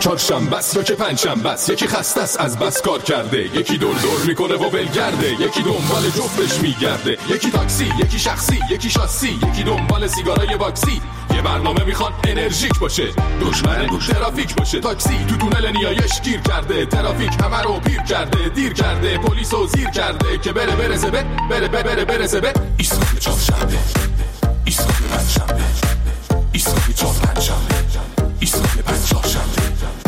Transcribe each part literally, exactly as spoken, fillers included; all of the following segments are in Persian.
چهارشنبه است یا که پنجشنبه است، یکی خسته است از بس کار کرده، یکی دور دور میکنه و ولگرده، یکی دنبال جفتش میگرده، یکی تاکسی، یکی شخصی، یکی شاسی، یکی دنبال سیگارای واکسی. یه برنامه میخوان انرژیک باشه، دشمن ترافیک باشه. تاکسی تو تونل نیایش گیر کرده، ترافیک همه رو پیر کرده، دیر کرده، پلیسو زیر کرده که بره برسه به بره بره بره برسه به ایستگاه چهارشنبه، ایستگاه پنجشنبه، ایستگاه چهارشنبه، ایستگاه پنجشنبه.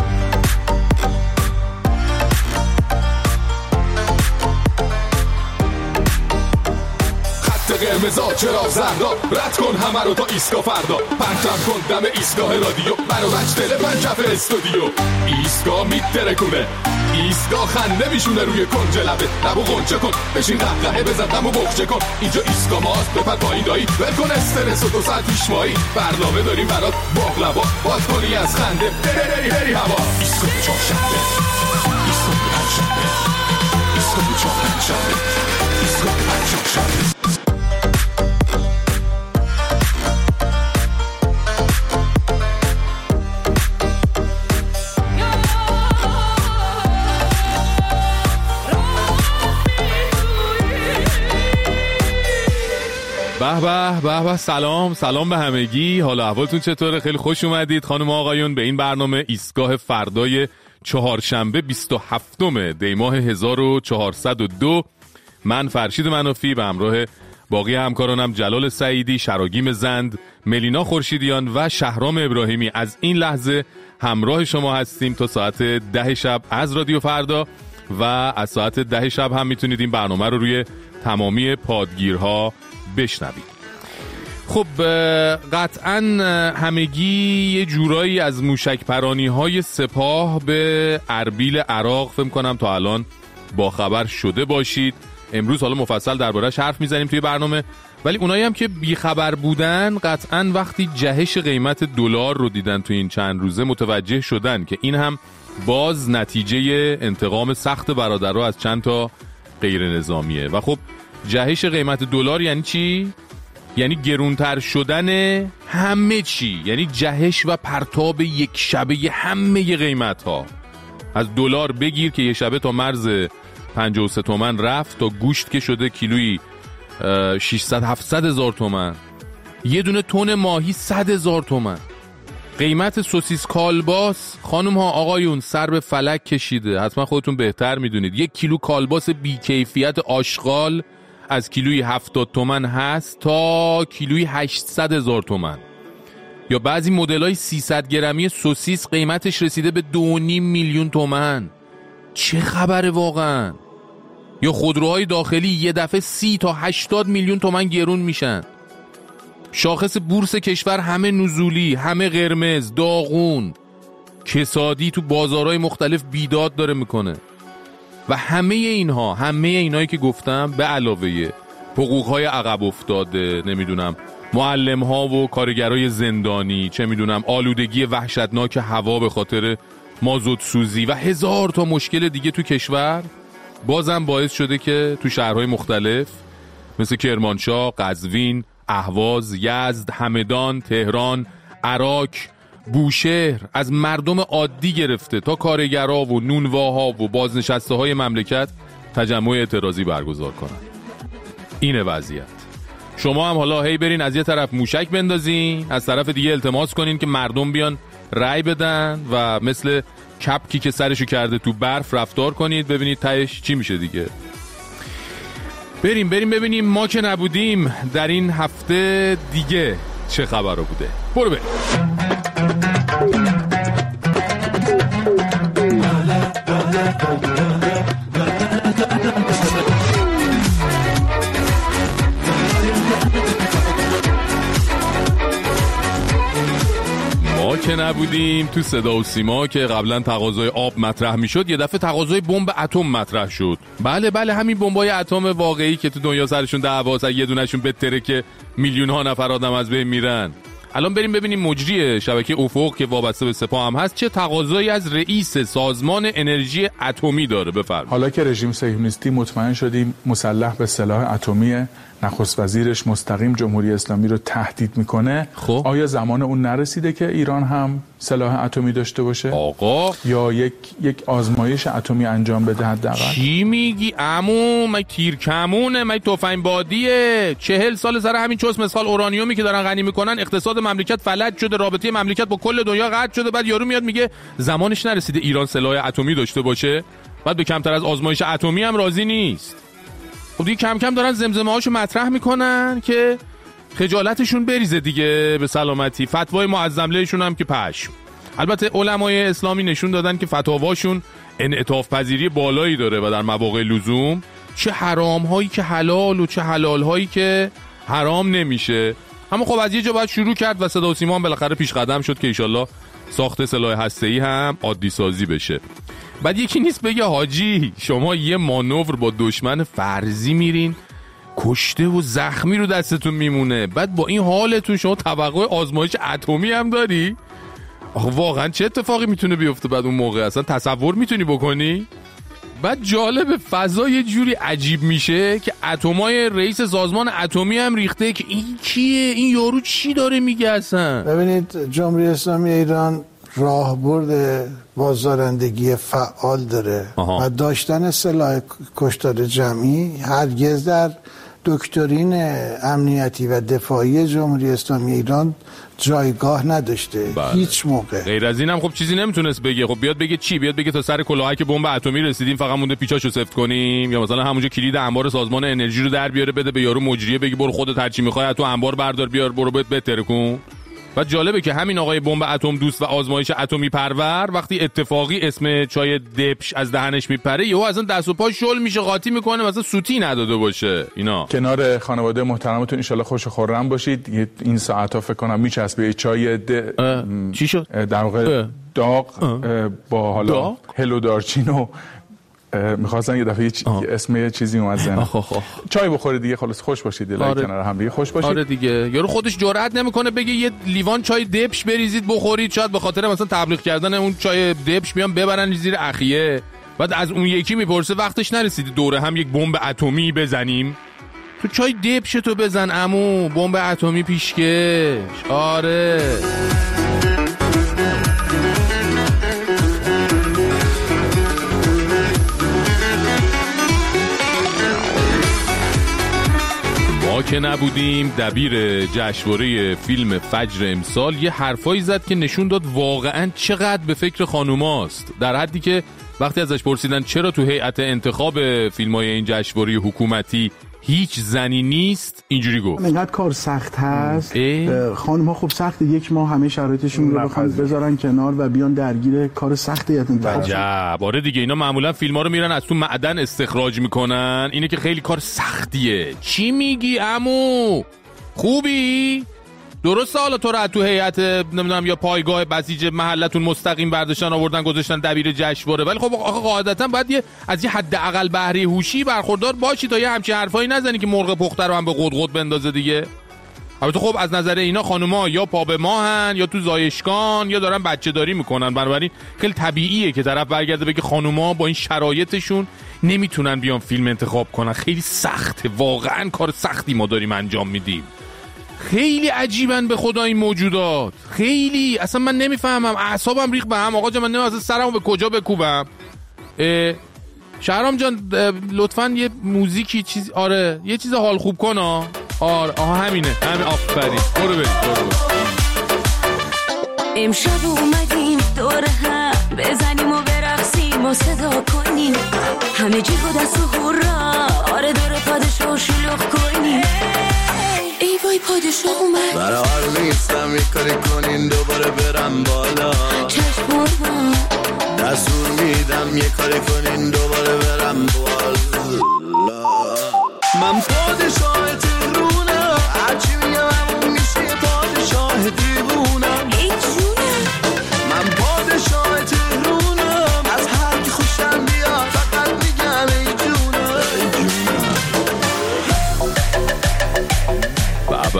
قرمزا چراغ زردا، رد کن همه رو تا ایستگاه فردا، پرچم کن دم ایستگاه رادیو، منو بچ تلفن کف استودیو. ایستگاه میترکونه، ایستگاه خنده میشونه روی کنج لبه، لبو غنچه کن بشین قهقهه بزن دمو بخچه کن. اینجا ایستگاه ماست بپر پایین دایی، ول کن استرس و دو ساعت پیش مایی، برنامه داریم برات باقلوا، باز کنی از خنده بری بری بری هوا. ایستگاه چهارشنبه، ایستگاه پنجشنبه، ایستگاه چهارشنبه، ایستگاه پنجشنبه. به به به به. سلام سلام به همگی. حالا احوالتون چطوره؟ خیلی خوش اومدید خانم و آقایون به این برنامه ایستگاه فردای چهارشنبه بیست و هفتم دی ماه هزار و چهارصد و دو. من فرشید منافی به همراه باقی همکارانم جلال سعیدی، شراگیم زند، ملینا خورشیدیان و شهرام ابراهیمی از این لحظه همراه شما هستیم تا ساعت ده شب از رادیو فردا، و از ساعت ده شب هم میتونید این برنامه رو روی تمامی پادگیرها بشنوید. خب قطعا همگی یه جورایی از موشک پرانی های سپاه به اربیل عراق فکر کنم تا الان با خبر شده باشید. امروز حالا مفصل درباره‌اش حرف میزنیم توی برنامه، ولی اونایی هم که بی خبر بودن قطعا وقتی جهش قیمت دلار رو دیدن توی این چند روزه متوجه شدن که این هم باز نتیجه انتقام سخت برادرها از چند تا غیر نظامیه. و خب جهش قیمت دلار یعنی چی؟ یعنی گرونتر شدن همه چی، یعنی جهش و پرتاب یک شبه همه قیمت ها. از دلار بگیر که یه شبه تا مرز پنجاه و سه تومن رفت، تا گوشت که شده کیلویی ششصد هفتصد هزار تومن، یه دونه تن ماهی صد هزار تومن. قیمت سوسیس کالباس خانم ها آقایون سر به فلک کشیده، حتما خودتون بهتر میدونید. یک کیلو کالباس بیکیفیت آشغال از کیلویی هفتاد تومن هست تا کیلویی هشتصد هزار تومن. یا بعضی مدل‌های سیصد گرمی سوسیس قیمتش رسیده به دو و نیم میلیون تومن. چه خبره واقعا؟ یا خودروهای داخلی یه دفعه سی تا هشتاد میلیون تومن گرون میشن. شاخص بورس کشور همه نزولی، همه قرمز، داغون. کسادی تو بازارهای مختلف بیداد داره میکنه. و همه اینها، همه اینایی که گفتم به علاوه حقوقهای عقب افتاده، نمیدونم معلم‌ها و کارگرای زندانی، چه میدونم آلودگی وحشتناک هوا به خاطر مازوت سوزی و هزار تا مشکل دیگه تو کشور، بازم باعث شده که تو شهرهای مختلف مثل کرمانشاه، قزوین، اهواز، یزد، همدان، تهران، عراق، بوشهر، از مردم عادی گرفته تا کارگرها و نونواها و بازنشسته های مملکت تجمع اعتراضی برگزار کنن. اینه وضعیت. شما هم حالا هی برین از یه طرف موشک بندازین، از طرف دیگه التماس کنین که مردم بیان رای بدن و مثل کپکی که سرشو کرده تو برف رفتار کنید، ببینید تهش چی میشه دیگه. بریم بریم ببینیم ما که نبودیم در این هفته دیگه چه خبر بوده. برو بریم. ما که نبودیم تو صدا و سیما که قبلا تقاضای آب مطرح میشد، یه دفعه تقاضای بمب اتم مطرح شد. بله بله همین بمبای اتم واقعی که تو دنیا سرشون دعواست، یه دونهشون بتره که میلیون ها نفر آدم از بین میرن. الان بریم ببینیم مجری شبکه افق که وابسته به سپاه هم هست چه تقاضایی از رئیس سازمان انرژی اتمی داره. بفرمایید. حالا که رژیم صهیونیستی مطمئن شدیم مسلح به سلاح اتمی نخست وزیرش مستقیم جمهوری اسلامی رو تهدید میکنه، خب آیا زمان اون نرسیده که ایران هم سلاح اتمی داشته باشه؟ آقا یا یک یک آزمایش اتمی انجام بده حداقل؟ چی میگی عمو؟ من تیر کمونه، من تفنگ بادیه. چهل سال سر همین چوس مثال اورانیومی که دارن غنی میکنن اقتصاد مملکت فلج شده، رابطه مملکت با کل دنیا قطع شده. بعد یارو میاد میگه زمانش نرسیده ایران سلاح اتمی داشته باشه. بعد به کمتر از آزمایش اتمی هم راضی نیست. خب دیگه کم کم دارن زمزمه هاشو مطرح میکنن که خجالتشون بریزه دیگه به سلامتی. فتوای معظم لهشون هم که پشم. البته علمای اسلامی نشون دادن که فتاواشون انعطاف پذیری بالایی داره و در مواقع لزوم چه حرام هایی که حلال و چه حلال هایی که حرام نمیشه. اما خب از یه جا باید شروع کرد و صدا و سیما هم بالاخره پیش قدم شد که ایشالله ساخت سلاح هسته‌ای هم عادی سازی بشه. بعد یکی نیست بگه حاجی شما یه مانور با دشمن فرضی میرین، کشته و زخمی رو دستتون میمونه، بعد با این حالتون شما توقع آزمایش اتمی هم داری؟ آخه واقعا چه اتفاقی میتونه بیفته بعد اون موقع؟ اصلا تصور میتونی بکنی؟ بعد جالب فضا یه جوری عجیب میشه که اتمای رئیس سازمان اتمی هم ریخته که این کیه؟ این یارو چی داره میگه اصلا؟ ببینید جمهوری اسلامی ایران راهبرد بازدارندگی فعال داره آها. و داشتن سلاح کشتار جمعی هرگز در دکترین امنیتی و دفاعی جمهوری اسلامی ایران جایگاه نداشته. بله. هیچ موقع. غیر از این هم خب چیزی نمیتونست بگه. خب بیاد بگه چی؟ بیاد بگه تا سر کلاهک بمب اتمی رسیدیم فقط مونده پیچاشو سفت کنیم، یا مثلا همونجا کلید انبار سازمان انرژی رو در بیاره بده به یارو مجریه بگی برو خودت هر چی میخوای تو انبار بردار بیار برو بهت بهتر کن. و جالبه که همین آقای بمب اتم دوست و آزمایش اتمی پرور وقتی اتفاقی اسم چای دبش از دهنش میپره یهو اصلا دست و پا شل میشه قاطی میکنه مثلا سوتی نداده باشه. اینا کنار خانواده محترمتون ان شاءالله خوش و خرم باشید. این ساعتا فکر کنم میچسبه چای د... چی شد در واقع داغ با حالا هلو دارچین و میخواستن یه دفعه چ... اسم یه چیزی اومد ذهنم. چای بخورید دیگه خلاص خوش باشید دیگه. آره. کنار هم دیگه خوش باشید. آره دیگه. یارو خودش جرئت نمیکنه بگه یه لیوان چای دبش بریزید بخورید، شاید به خاطر مثلا تبلیغ کردن اون چای دبش بیان ببرن زیر اخیه. بعد از اون یکی میپرسه وقتش نرسید دوره هم یک بمب اتمی بزنیم؟ تو چای دبش تو بزن عمو، بمب اتمی پیشکش. آره ما که نبودیم دبیر جشنواره فیلم فجر امسال یه حرفایی زد که نشون داد واقعا چقدر به فکر خانوماست، در حدی که وقتی ازش پرسیدن چرا تو هیئت انتخاب فیلمای این جشنواره حکومتی هیچ زنی نیست اینجوری گفت اینقدر کار سخت هست. خانم ها خب سخت یک ماه همه شرایطشون رو بخوان بذارن کنار و بیان درگیر کار سخت هیئت انتخاب. عجب. آره دیگه اینا معمولا فیلم ها رو میرن از تو معدن استخراج میکنن، اینه که خیلی کار سختیه. چی میگی عمو؟ خوبی؟ درسته حالا تو رو تو هیئت نمیدونم یا پایگاه بسیج محلتون مستقیم برداشتن آوردن گذاشتن دبیر جشنواره، ولی خب آخه قاعدتا باید یه از یه حداقل بهره هوشی برخوردار باشی تا یه همچین حرفایی نزنی که مرغ پخته رو هم به قدقد بندازه دیگه. البته خب از نظر اینا خانوما یا پا به ماهن یا تو زایشگان یا دارن بچه داری میکنن، بنابراین خیلی طبیعیه که طرف برگرده بگه خانوما با این شرایطشون نمیتونن بیان فیلم انتخاب کنن. خیلی سخته، واقعا کار سختی ما داریم انجام میدیم. خیلی عجیبن به خدا این موجودات، خیلی اصلا من نمیفهمم، اعصابم ریخت به هم. آقا جان من نمیدونم اصلا سرمو به کجا بکوبم. شهرام جان لطفاً یه موزیکی چیز، آره یه چیز حال خوب کن. آه آره آها همینه، همین آفرین. برو بریم برو. امشب اومدیم دور هم بزنیم و برقصیم و صدا کنیم همه جی و دست و هورا، آره دور پادشو شلوغ کنیم. ای وای پادشو اومد برحال نیستم یک کاری کنین دوباره برم بالا، چشم برما دستور میدم یک کاری کنین دوباره برم بالا. من پادشاه تهرونم، هرچی میگم همون میشه پادشاه دیوونم. ای جونم من پادشاه تهرونم، از هر کی خوشم بیاد فقط میگم ای جونم. بابا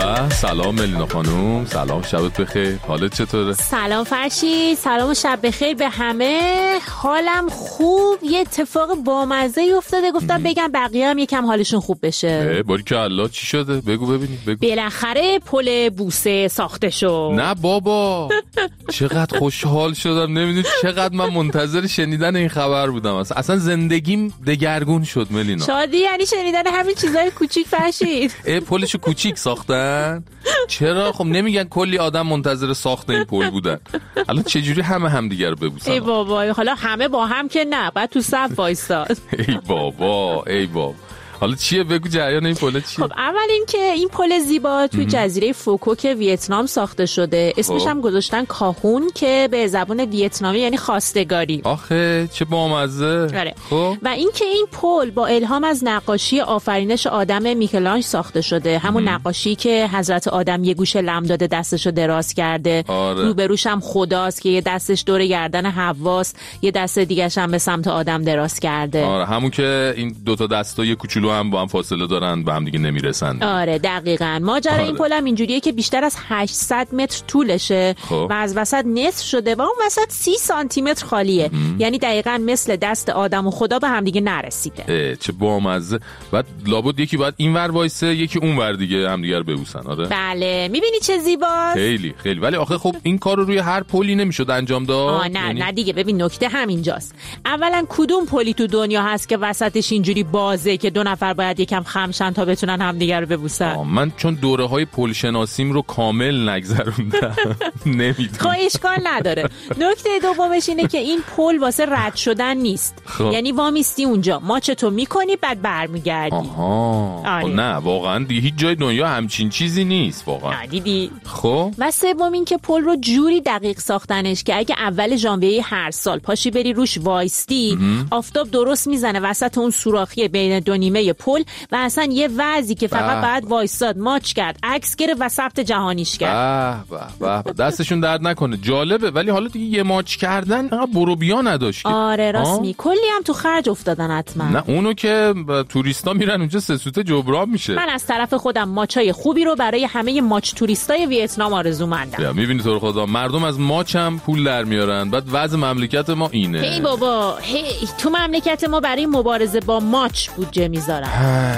سلام ملینا خانوم، سلام، شبت بخیر، حالت چطوره؟ سلام فرشی، سلام و شب بخیر به همه. حالم خوب. یه اتفاق بامزه افتاده، گفتم بگم بقیه هم یکم حالشون خوب بشه. باریکلا. چی شده؟ بگو ببینیم. بگو. بالاخره پل بوسه ساخته شد. نه بابا، چقدر خوشحال شدم. نمیدونی چقدر من منتظر شنیدن این خبر بودم. اصلا زندگیم دگرگون شد ملینا. شادی یعنی شنیدن همین چیزای کوچیک فرشید. پلشو کوچیک ساختن؟ چرا؟ خب نمیگن کلی آدم منتظر ساخت این پل بودن. الان چجوری همه همدیگه رو ببوسن؟ ای بابا، حالا همه با هم که نه، بعد تو صف وایساد. ای بابا، ای بابا. حالا چیه؟ بگو جریان این پل چیه؟ خب اول اینکه این پل زیبا توی جزیره فوکوک ویتنام ساخته شده. اسمش هم گذاشتن کاهون که به زبان ویتنامی یعنی خواستگاری. آخه چه بامزه. خب و اینکه این پل با الهام از نقاشی آفرینش آدم میکلانژ ساخته شده. همون ام. نقاشی که حضرت آدم یه گوشه لم داده دستشو دراز کرده. آره. روبروش هم خداست که یه دستش دور گردن حواست، یه دست دیگه‌ش هم به سمت آدم دراز کرده. آره، همون که این دو تا دستا یه کوچولو هم با هم فاصله دارن، به هم دیگه نمیرسن. آره دقیقاً. ماجرا آره. این پل هم اینجوریه که بیشتر از هشتصد متر طولشه. خب. و از وسط نصف شده و اون وسط سی سانتی متر خالیه. ام. یعنی دقیقاً مثل دست آدم و خدا به هم دیگه نرسیده. چه بامزه. بعد لابد یکی باید این ور وایسه، یکی اون ور دیگه هم دیگه رو ببوسن. آره بله، میبینی چه زیباست. خیلی خیلی. ولی آخه خب این کارو روی هر پلی نمیشد انجام داد. آه نه یعنی... نه دیگه. ببین نکته همینجاست. اولا کدوم پلی تو دنیا هست که وسطش اینجوری بازه که دو نفر باید یکم خمشن تا بتونن همدیگه رو ببوسن؟ من چون دوره های پل شناسیم رو کامل نگذروندم نمیدونم. خب اشکال نداره. نکته دومش اینه که این پل واسه رد شدن نیست. خب. یعنی وامیستی اونجا، ماچتو میکنی بعد برمیگردی. آها. آره. نه واقعا دی هیچ جای دنیا همچین چیزی نیست واقعا. دیدی. خب و سوم این که پل رو جوری دقیق ساختنش که اگه اول ژانویه هر سال پاشی بری روش وایستی، آفتاب درست میزنه وسط اون سوراخی بین دو نیمه پل و اصلا یه وضعی که فقط بعد وایساد، ماچ کرد، عکس گرفت و ثبت جهانیش کرد. به به به، دستشون درد نکنه. جالبه. ولی حالا دیگه یه ماچ کردن برو بیا نداشت. آره راست می. کلی هم تو خرج افتادن حتما. نه اونو که توریستا میرن اونجا سه سوته جبران میشه. من از طرف خودم ماچای خوبی رو برای همه ماچ توریستای ویتنام آرزومندم. میبینی تو رو خدا مردم از ماچ هم پول در میارن. بعد وضع مملکت ما اینه. هی بابا، هی تو مملکت ما برای مبارزه با ماچ بودجه میذارن.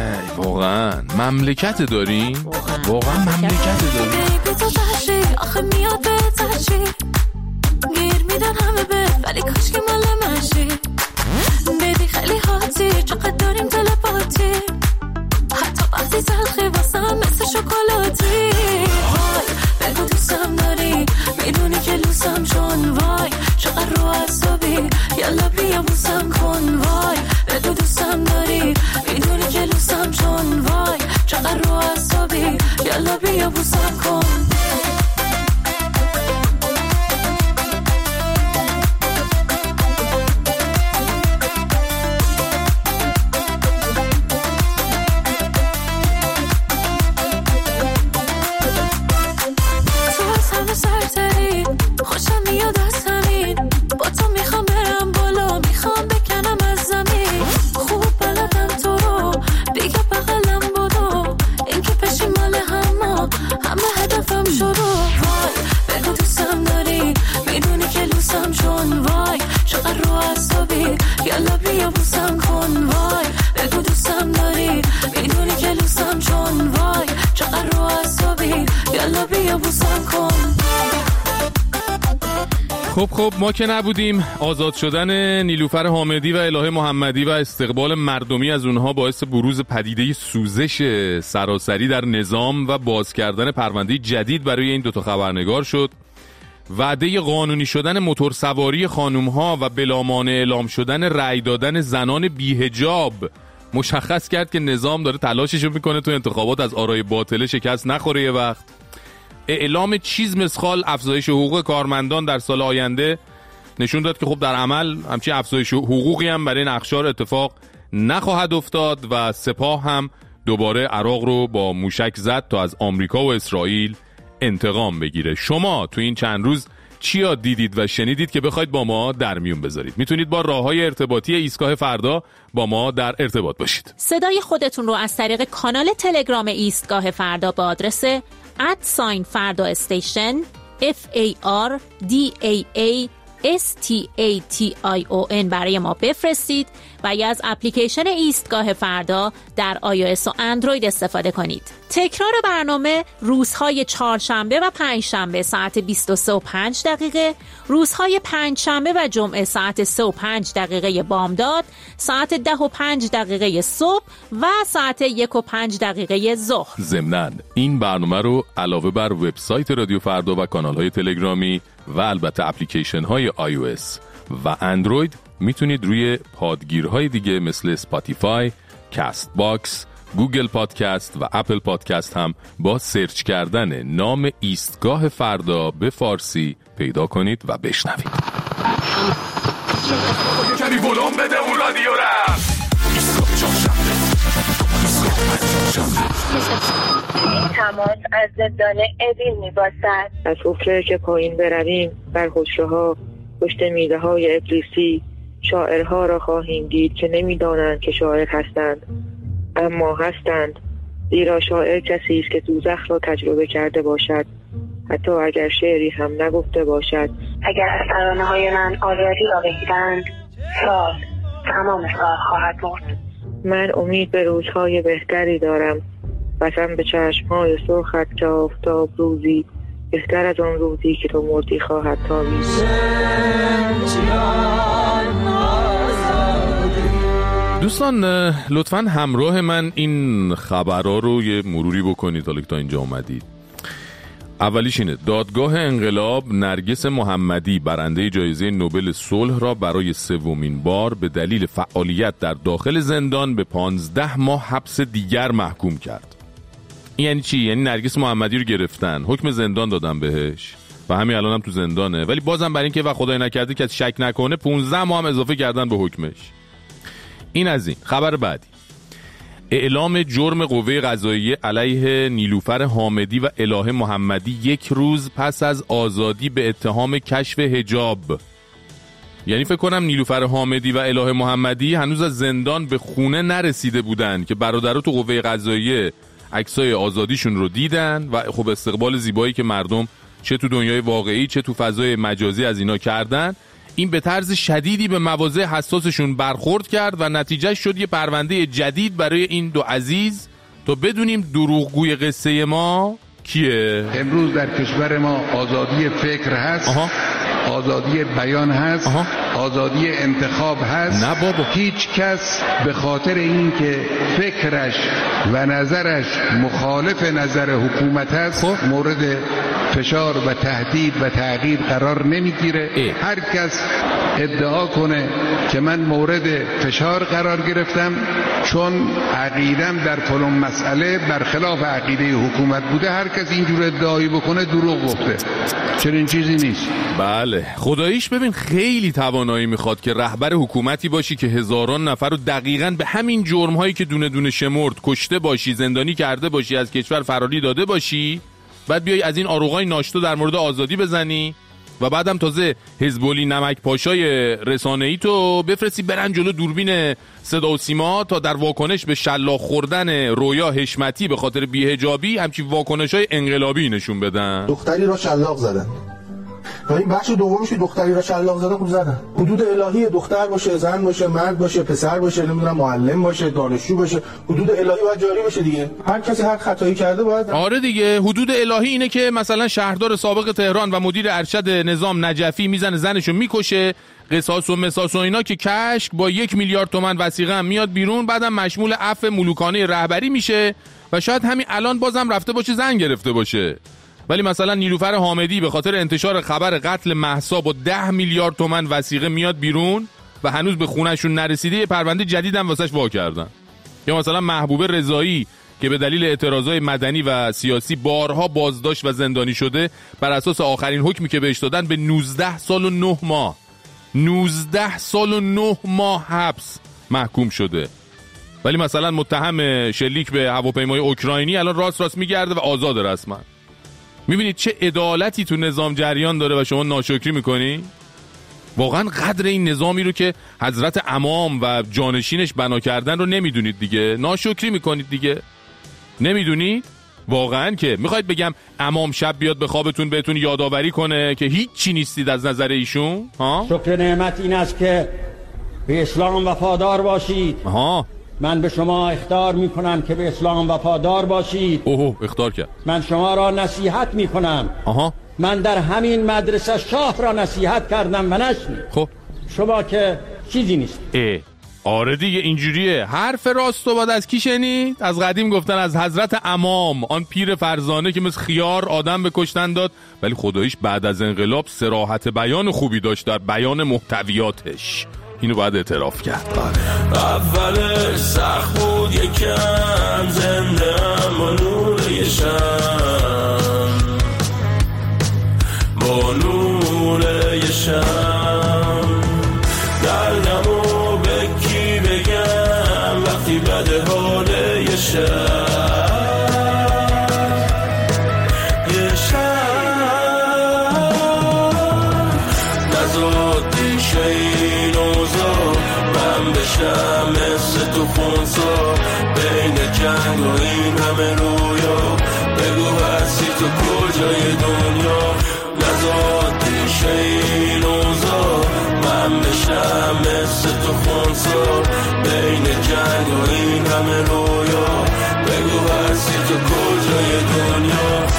واقعا مملکت داریم؟ واقعا مملکت داریم. بی تو تحشی آخه میاد به تحشی گیر میدن همه به ولی کاش که مال منشی بیبی خیلی حاتی چقدر داریم تلپاتی حتی وقتی تلخی واسم مثل شکلاتی وای بگو دوستم داری میدونی که لوسم چون وای چقدر رو اعصابی یالا بیا بوسم کن وای بگو دوستم داری میدونی که لوسم چون وای چقدر رو اعصابی یالا بیا بوسم کن. خوشم میاد از همین با تو میخوام برم بالا میخوام بکنم از زمین خوب بلدم تو رو دیگه بغلم بدو این که پشی مال همه همه هدفم شروع وای بگو دوستم داری میدونی که لوسم چون وای چقدر رو اعصابی یالا بیا بوسم کن وای بگو دوستم داری میدونی که لوسم چون وای چقدر رو اعصابی یالا بیا بوسم کن. خب خب ما که نبودیم. آزاد شدن نیلوفر حامدی و الهه محمدی و استقبال مردمی از اونها باعث بروز پدیده سوزش سراسری در نظام و باز کردن پرونده جدید برای این دوتا خبرنگار شد. وعده قانونی شدن موتورسواری خانومها و بلامانع اعلام شدن رأی دادن زنان بی‌حجاب مشخص کرد که نظام داره تلاششو میکنه تو انتخابات از آرای باطله شکست نخوره. یه وقت اعلام چیز مسخال افزایش حقوق کارمندان در سال آینده نشون داد که خب در عمل همچین افزایش حقوقی هم برای نقشدار اتفاق نخواهد افتاد و سپاه هم دوباره عراق رو با موشک زد تا از آمریکا و اسرائیل انتقام بگیره. شما تو این چند روز چیا دیدید و شنیدید که بخواید با ما در میون بذارید؟ میتونید با راههای ارتباطی ایستگاه فردا با ما در ارتباط باشید. صدای خودتون رو از طریق کانال تلگرام ایستگاه فردا با آدرس ادساین فردا استیشن F A R D A A S T A T I O N برای ما بفرستید و یا از اپلیکیشن ایستگاه فردا در iOS و اندروید استفاده کنید. تکرار برنامه روزهای چهارشنبه و پنجشنبه ساعت بیست و سه و پنج دقیقه، روزهای پنجشنبه و جمعه ساعت سه و پنج دقیقه بامداد، ساعت ده و پنج دقیقه صبح و ساعت یک و پنج دقیقه ظهر. ضمناً این برنامه رو علاوه بر وبسایت رادیو فردا و کانال‌های تلگرامی و البته اپلیکیشن های iOS و اندروید میتونید روی پادگیرهای دیگه مثل اسپاتیفای، کاست باکس، گوگل پادکست و اپل پادکست هم با سرچ کردن نام ایستگاه فردا به فارسی پیدا کنید و بشنوید. کمی ولوم بده اون رادیو را. این تماس از زندان اوین میباسد. از حفره که پایین برویم بر حجره ها پشت میده های ابلیسی شاعرها را خواهیم دید که نمیدانند که شاعر هستند اما هستند، زیرا شاعر کسی است که دوزخ را تجربه کرده باشد حتی اگر شعری هم نگفته باشد. اگر از ترانه های من آزادی را بگیرند سال تمام سال خواهد مرد. من امید به روزهای بهتری دارم، قسم به چشمهای سرخت که آفتاب روزی بهتر از آن روزی که تو مردی خواهد تابید. دوستان لطفاً همراه من این خبرها رو یه مروری بکنید حالا که تا اینجا اومدید. اولیش اینه: دادگاه انقلاب نرگس محمدی برنده جایزه نوبل صلح را برای سومین بار به دلیل فعالیت در داخل زندان به پانزده ماه حبس دیگر محکوم کرد. این یعنی چی؟ یعنی نرگس محمدی رو گرفتن، حکم زندان دادن بهش و همین الان هم تو زندانه، ولی بازم برای اینکه و خدای نکرده کسی شک نکنه پانزده ماه هم اضافه کردن به حکمش. این از این. خبر بعدی: اعلام جرم قوه قضاییه علیه نیلوفر حامدی و الهه محمدی یک روز پس از آزادی به اتهام کشف حجاب. یعنی فکر کنم نیلوفر حامدی و الهه محمدی هنوز از زندان به خونه نرسیده بودن که برادرها تو قوه قضاییه عکسای آزادیشون رو دیدن و خب استقبال زیبایی که مردم چه تو دنیای واقعی چه تو فضای مجازی از اینا کردن، این به طرز شدیدی به مواضع حساسشون برخورد کرد و نتیجه شد یه پرونده جدید برای این دو عزیز تا بدونیم دروغگوی قصه ما کیه. امروز در کشور ما آزادی فکر هست، آها. آزادی بیان هست، آها. آزادی انتخاب هست. نه بابا. هیچ کس به خاطر این که فکرش و نظرش مخالف نظر حکومت هست خب. مورد فشار و تهدید و تعقیب قرار نمیگیره. هر کس ادعا کنه که من مورد فشار قرار گرفتم چون عقیدم در فلان مسئله برخلاف عقیده حکومت بوده، هر کس اینجور ادعایی بکنه دروغ گفته. چرا این چیزی نیست؟ بله خداییش ببین خیلی توانایی میخواد که رهبر حکومتی باشی که هزاران نفر رو دقیقاً به همین جرم‌هایی که دونه دونه شمرد کشته باشی، زندانی کرده باشی، از کشور فراری داده باشی، بعد بیای از این آروغای ناشتا در مورد آزادی بزنی و بعدم تازه حزبولی نمک پاشای رسانه‌ای تو بفرستی برن جلو دوربین صدا و سیما تا در واکنش به شلاق خوردن رویا حشمتی به خاطر بی‌حجابی همچین واکنش‌های انقلابی نشون بدن. دختری را شلاق زدن و این بخش دومش دختری را شلاق زدن خود زدن. حدود الهی دختر باشه، زن باشه، مرد باشه، پسر باشه، نمیدونم معلم باشه، دانشجو باشه، حدود الهی باید جاری بشه دیگه. هر کسی هر خطایی کرده باید. آره دیگه، حدود الهی اینه که مثلا شهردار سابق تهران و مدیر ارشد نظام نجفی میزنه زنشو میکشه، قصاص و مساس و اینا که کشک با یک میلیارد تومان وثیقه هم میاد بیرون، بعدم مشمول عفو ملوکانه رهبری میشه و شاید همین الان بازم رفته باشه زن گرفته باشه. ولی مثلا نیلوفر حامدی به خاطر انتشار خبر قتل مهسا با ده میلیارد تومان وثیقه میاد بیرون و هنوز به خونهشون نرسیده، یه پرونده جدید هم واسش وا کردن. یا مثلا محبوب رضایی که به دلیل اعتراضای مدنی و سیاسی بارها بازداشت و زندانی شده، بر اساس آخرین حکمی که بهش دادن به نوزده سال و نه ماه نوزده سال و نه ماه حبس محکوم شده. ولی مثلا متهم شلیک به هواپیمای اوکراینی الان راست راست میگرده و آزاد رسما. میبینید چه عدالتی تو نظام جریان داره و شما ناشکری میکنی؟ واقعا قدر این نظامی رو که حضرت امام و جانشینش بنا کردن رو نمیدونید دیگه، ناشکری میکنید دیگه. نمیدونید؟ واقعا که میخواید بگم عمام شب بیاد به خوابتون بهتون یادآوری کنه که هیچ چی نیستید از نظر ایشون؟ ها؟ شکر نعمت این است که به اسلام وفادار باشید. ها. من به شما اخطار میکنم که به اسلام وفادار باشید. اوه اخطار کرد. من شما را نصیحت میکنم. آها. من در همین مدرسه شاه را نصیحت کردم و نشنید. خب شما که چیزی نیست. اه آره دیگه اینجوریه. حرف راست و بعد از کی شنید؟ از قدیم گفتن از حضرت امام، آن پیر فرزانه که مثل خیار آدم به کشتن داد، ولی خداییش بعد از انقلاب صراحت بیان خوبی داشت در بیان محتویاتش. اینو باید اعتراف کرد. اول سخت بود یکم، زندم با نور یه شم، با نور یه شم، دردمو به کی بگم وقتی بده حال یه شم، یه شم نزاد دیشه این اوزا من بشم مثل تو خونسا بین جنگ و این همه رویا، بگو هستی تو کجای دنیا، نزاد دیشه این اوزا من بشم مثل تو خونسا بین جنگ و این همه رویا، بگو هستی تو کجای دنیا.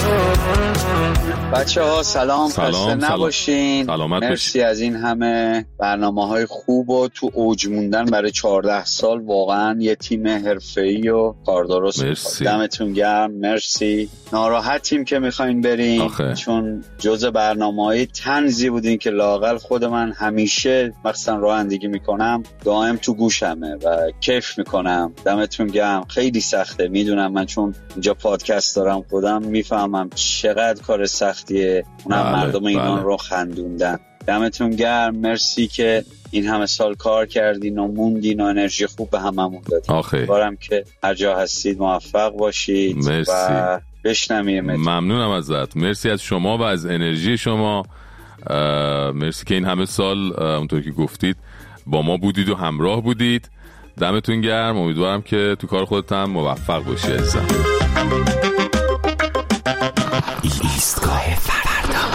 بچه ها سلام، خسته نباشین. سلامت مرسی از این همه برنامه های خوب و تو اوج موندن برای چهارده سال. واقعا یه تیم حرفه‌ای و کاردرست. دمتون گرم، مرسی. ناراحتیم که میخواین برین آخه. چون جز برنامه های طنزی بودین که لااقل خود من همیشه مثلا رانندگی میکنم دائم تو گوشمه و کیف میکنم. دمتون گرم. خیلی سخته میدونم من، چون اینجا پادکست دارم خودم میفهمم چقدر کار سختیه اونم بله، مردم ایران بله. رو خندوندن. دمتون گرم، مرسی که این همه سال کار کردین و موندین و انرژی خوب به هممون دادین. بارم که هر جا هستید موفق باشید. مرسی. و بشنویم. ممنونم ازت، مرسی از شما و از انرژی شما. مرسی که این همه سال اونطور که گفتید با ما بودید و همراه بودید. دمتون گرم، امیدوارم که تو کار خودت هم موفق باشی عزیزم. ایستگاه فردا.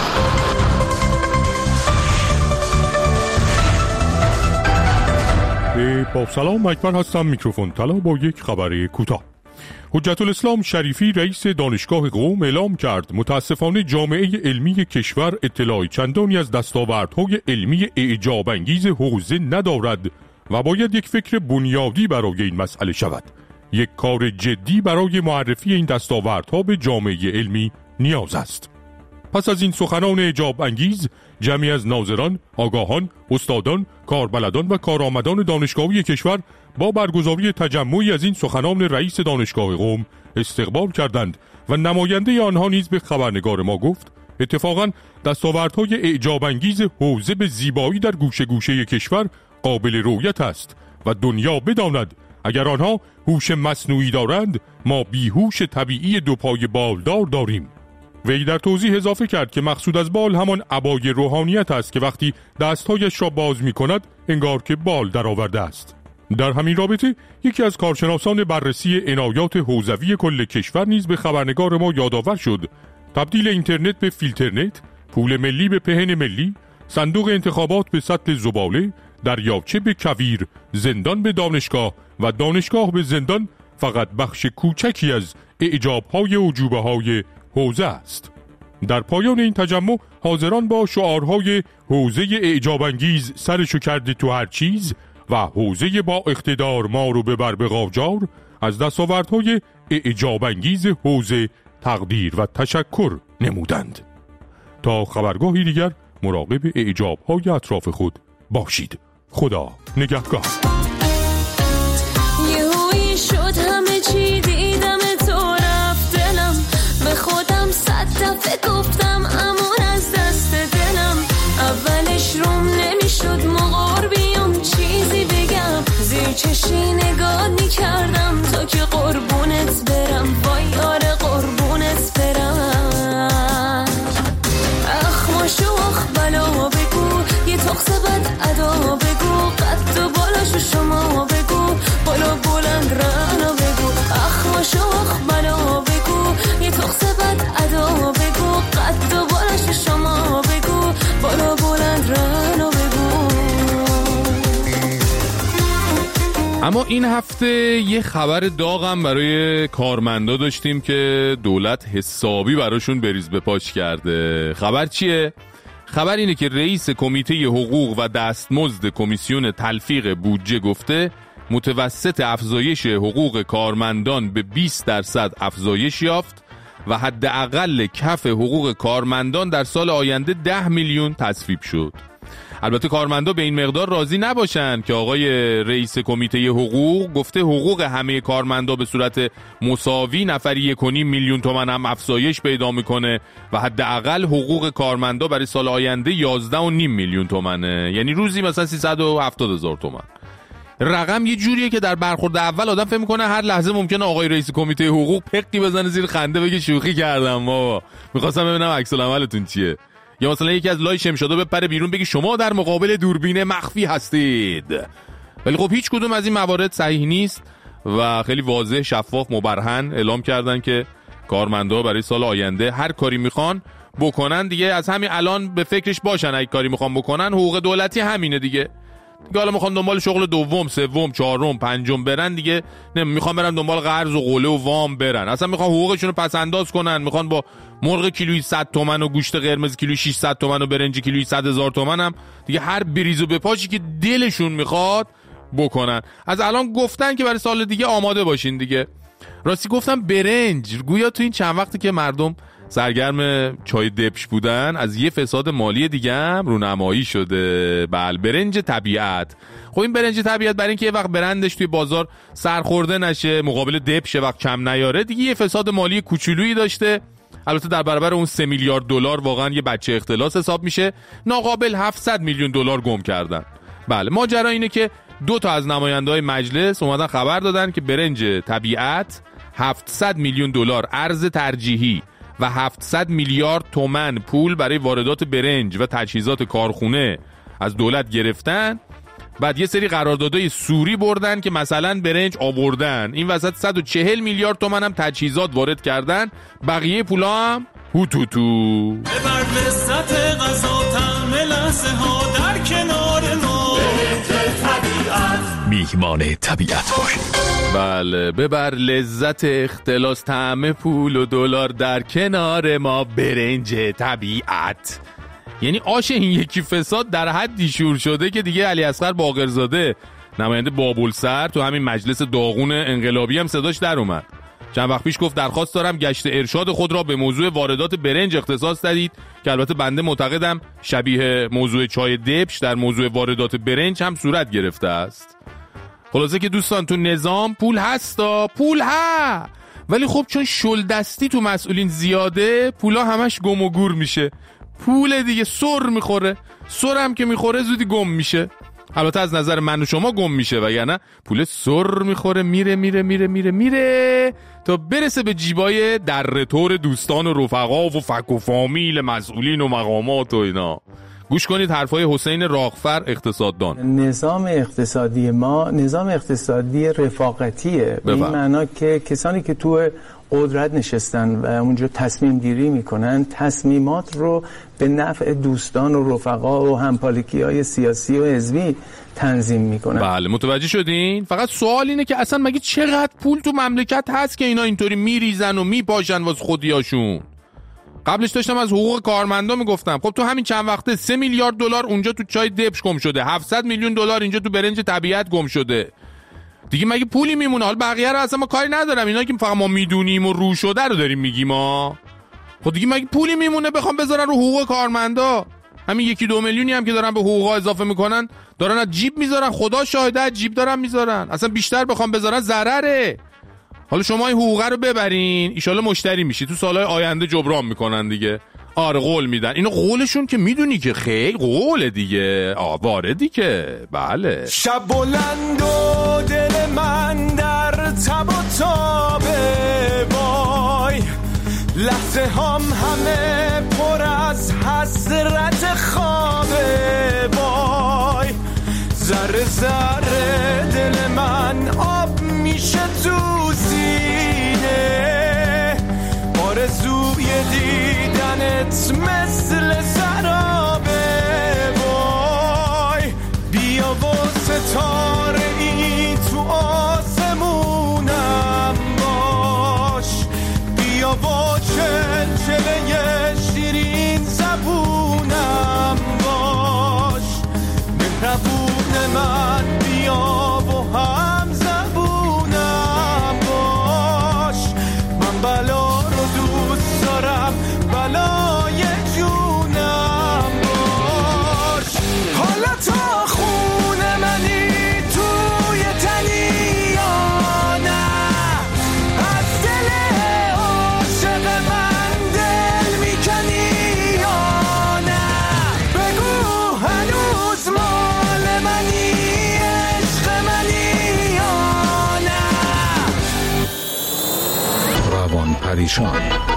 با سلام، اکبر هستم، میکروفون طلا با یک خبر کوتاه. حجت الاسلام شریفی رئیس دانشگاه قم اعلام کرد متاسفانه جامعه علمی کشور اطلاع چندانی از دستاوردهای علمی اعجاب انگیز حوزه ندارد و باید یک فکر بنیادی برای این مسئله شود. یک کار جدی برای معرفی این دستاوردها به جامعه علمی نیاز است. پس از این سخنان اعجاب انگیز، جمعی از ناظران، آگاهان، استادان، کاربلدان و کارآمدان دانشگاهی کشور با برگزاری تجمعی از این سخنان رئیس دانشگاه قم استقبال کردند و نماینده آنها نیز به خبرنگار ما گفت اتفاقاً دستاوردهای اعجاب انگیز حوزه به زیبایی در گوشه گوشه کشور قابل رؤیت است و دنیا بداند اگر آنها هوش مصنوعی دارند ما بیهوش طبیعی دو پای بالدار داریم. وی در توضیح اضافه کرد که مقصود از بال همان عبای روحانیت است که وقتی دستهایش را باز می کند انگار که بال در آورده است. در همین رابطه یکی از کارشناسان بررسی عنایات حوزوی کل کشور نیز به خبرنگار ما یادآور شد تبدیل اینترنت به فیلترنت، پول ملی به پهن ملی، صندوق انتخابات به سطل زباله، دریاچه به کویر، زندان به دانشگاه و دانشگاه به زندان فقط بخش کوچکی از اعجاب‌های و عجوبه‌های حوزه است. در پایان این تجمع حاضران با شعارهای حوزه اعجاب انگیز سرشو کرده تو هر چیز و حوزه با اقتدار ما رو ببر به قاجار از دستاوردهای اعجاب انگیز حوزه تقدیر و تشکر نمودند. تا خبرگاهی دیگر مراقب اعجاب‌های اطراف خود باشید. خدا نگهدار. یهویی شد همه چی دیدم تو رفت دلم به خودم صد دفعه گفتم امون از دست دلم اولش روم نمیشد مغار بیام چیزی بگم زیر چشی نگاه میکردم تا که قربونت برم وای آره قربونت برم اخ ماشو اخ بلا بگو یه تخص بد ادا بگو قد و بالا بالاشو شما بگو بالا بلند رنا بگو اخماشو اخ بلا بگو یه تخصه بد ادا بگو قد و بالاشو شما بگو بالا بلند رنا بگو. اما این هفته یه خبر داغم برای کارمندا داشتیم که دولت حسابی براشون بریز به پاش کرده. خبر چیه؟ خبر اینه که رئیس کمیته حقوق و دستمزد کمیسیون تلفیق بودجه گفته متوسط افزایش حقوق کارمندان به بیست درصد افزایش یافت و حداقل کف حقوق کارمندان در سال آینده ده میلیون تصویب شد. البته کارمندا به این مقدار راضی نباشن که آقای رئیس کمیته حقوق گفته حقوق همه کارمندا به صورت مساوی نفری یک و نیم میلیون تومان هم افزایش پیدا میکنه و حداقل حقوق کارمندا برای سال آینده یازده و نیم میلیون تومانه، یعنی روزی مثلا سیصد و هفتاد هزار تومان. رقم یه جوریه که در برخورد اول آدم فکر میکنه هر لحظه ممکنه آقای رئیس کمیته حقوق پقی بزنه زیر خنده بگه شوخی کردم بابا، میخواستم ببینم عکس العملتون چیه. یا مثلا یکی از لای شمشادا بپره بیرون بگه شما در مقابل دوربین مخفی هستید. ولی خب هیچ کدوم از این موارد صحیح نیست و خیلی واضح، شفاف، مبرهن اعلام کردن که کارمندا برای سال آینده هر کاری میخوان بکنن دیگه، از همین الان به فکرش باشن اگه کاری میخوان بکنن حقوق دولتی همینه دیگه. دیگه حالا میخوان دنبال شغل دوم، سوم، چهارم، پنجم برن دیگه، نمیخوان برن دنبال قرض و قله و وام برن، اصلا میخوان حقوقشون رو پس انداز کنن. میخوان با مرغ کیلویی صد تومن و گوشت قرمز کیلویی ششصد تومن و برنج کیلویی صد هزار تومن هم دیگه هر بریز و بپاشی که دلشون میخواد بکنن. از الان گفتن که برای سال دیگه آماده باشین دیگه. راستی گفتم برنج، گویا تو این چند وقتی که مردم سرگرم چای دبش بودن از یه فساد مالی دیگه هم رونمایی شده. بله، برنج طبیعت. خب این برنج طبیعت برای اینکه یه وقت برندش توی بازار سرخورده نشه، مقابل دبش وقت کم نیاره، دیگه یه فساد مالی کوچولویی داشته. البته در برابر اون سه میلیارد دلار واقعا یه بچه اختلاس حساب میشه. ناقابل هفتصد میلیون دلار گم کردن. بله، ماجرا اینه که دو تا از نماینده‌های مجلس اومدن خبر دادن که برنج طبیعت هفتصد میلیون دلار ارز ترجیحی و هفتصد میلیارد تومان پول برای واردات برنج و تجهیزات کارخونه از دولت گرفتن. بعد یه سری قراردادهای سوری بردن که مثلا برنج آوردن، این وسط صد و چهل میلیارد تومان هم تجهیزات وارد کردن، بقیه پولا هم هوتوتو. ببر لذت غذا طعم لحظه ها در کنار ما، میهمان طبیعت باشیم. بله، ببر لذت اختلاس طعم پول و دلار در کنار ما، برنج طبیعت. یعنی آش این یکی فساد در حدی شور شده که دیگه علی اصغر باقرزاده نماینده بابلسر تو همین مجلس داغون انقلابی هم صداش در اومد. چند وقت پیش گفت درخواست دارم گشت ارشاد خود را به موضوع واردات برنج اختصاص دهید، که البته بنده معتقدم شبیه موضوع چای دبش در موضوع واردات برنج هم صورت گرفته است. خلاصه که دوستان تو نظام پول هستا، پول ها، ولی خب چون شل دستی تو مسئولین زیاده پولا همش گم و گور میشه. پول دیگه سر میخوره، سر هم که میخوره زودی گم میشه. البته از نظر من و شما گم میشه، وگرنه پول سر میخوره میره میره میره میره میره تا برسه به جیبای در طور دوستان و رفقا و فک و فامیل مسئولین و مقامات و اینا. گوش کنید حرفای حسین راغفر اقتصاددان. نظام اقتصادی ما نظام اقتصادی رفاقتیه، به این معنا که کسانی که تو قدرت نشستن و اونجا تصمیم گیری میکنن تصمیمات رو به نفع دوستان و رفقا و همپالکی های سیاسی و حزبی تنظیم میکنن. بله، متوجه شدین؟ فقط سوال اینه که اصلا مگه چقدر پول تو مملکت هست که اینا اینطوری میریزن و میپاشن واسه خودیاشون؟ قبلش داشتم از حقوق کارمندا میگفتم. خب تو همین چند وقته سه میلیارد دلار اونجا تو چای دبش گم شده، هفتصد میلیون دلار اینجا تو برنج طبیعت گم شده. دیگه مگه پولی میمونه؟ حالا بقیه رو اصلا ما کاری ندارم، اینا که فقط ما میدونیم و رو شده رو داریم میگیم ما. خب دیگه مگه پولی میمونه بخوام بذارن رو حقوق کارمندا؟ همین یکی دو میلیونی هم که دارن به حقوقا اضافه میکنن دارن از جیب میذارن، خدا شاهده از جیب دارن میذارن. اصلا بیشتر بخوام بذارن ضرره. حالا شما این حقوقا رو ببرین، ان شاءالله مشتری میشی، تو سالهای آینده جبران میکنن دیگه. آره قول میدن. اینو قولشون که میدونی که خیلی قوله دیگه. آ واردی که بله. شب بلند و دل من در تب و تابه وای، لحظه هم همه پر از حسرت خوابه وای، ذره ذره پریشان.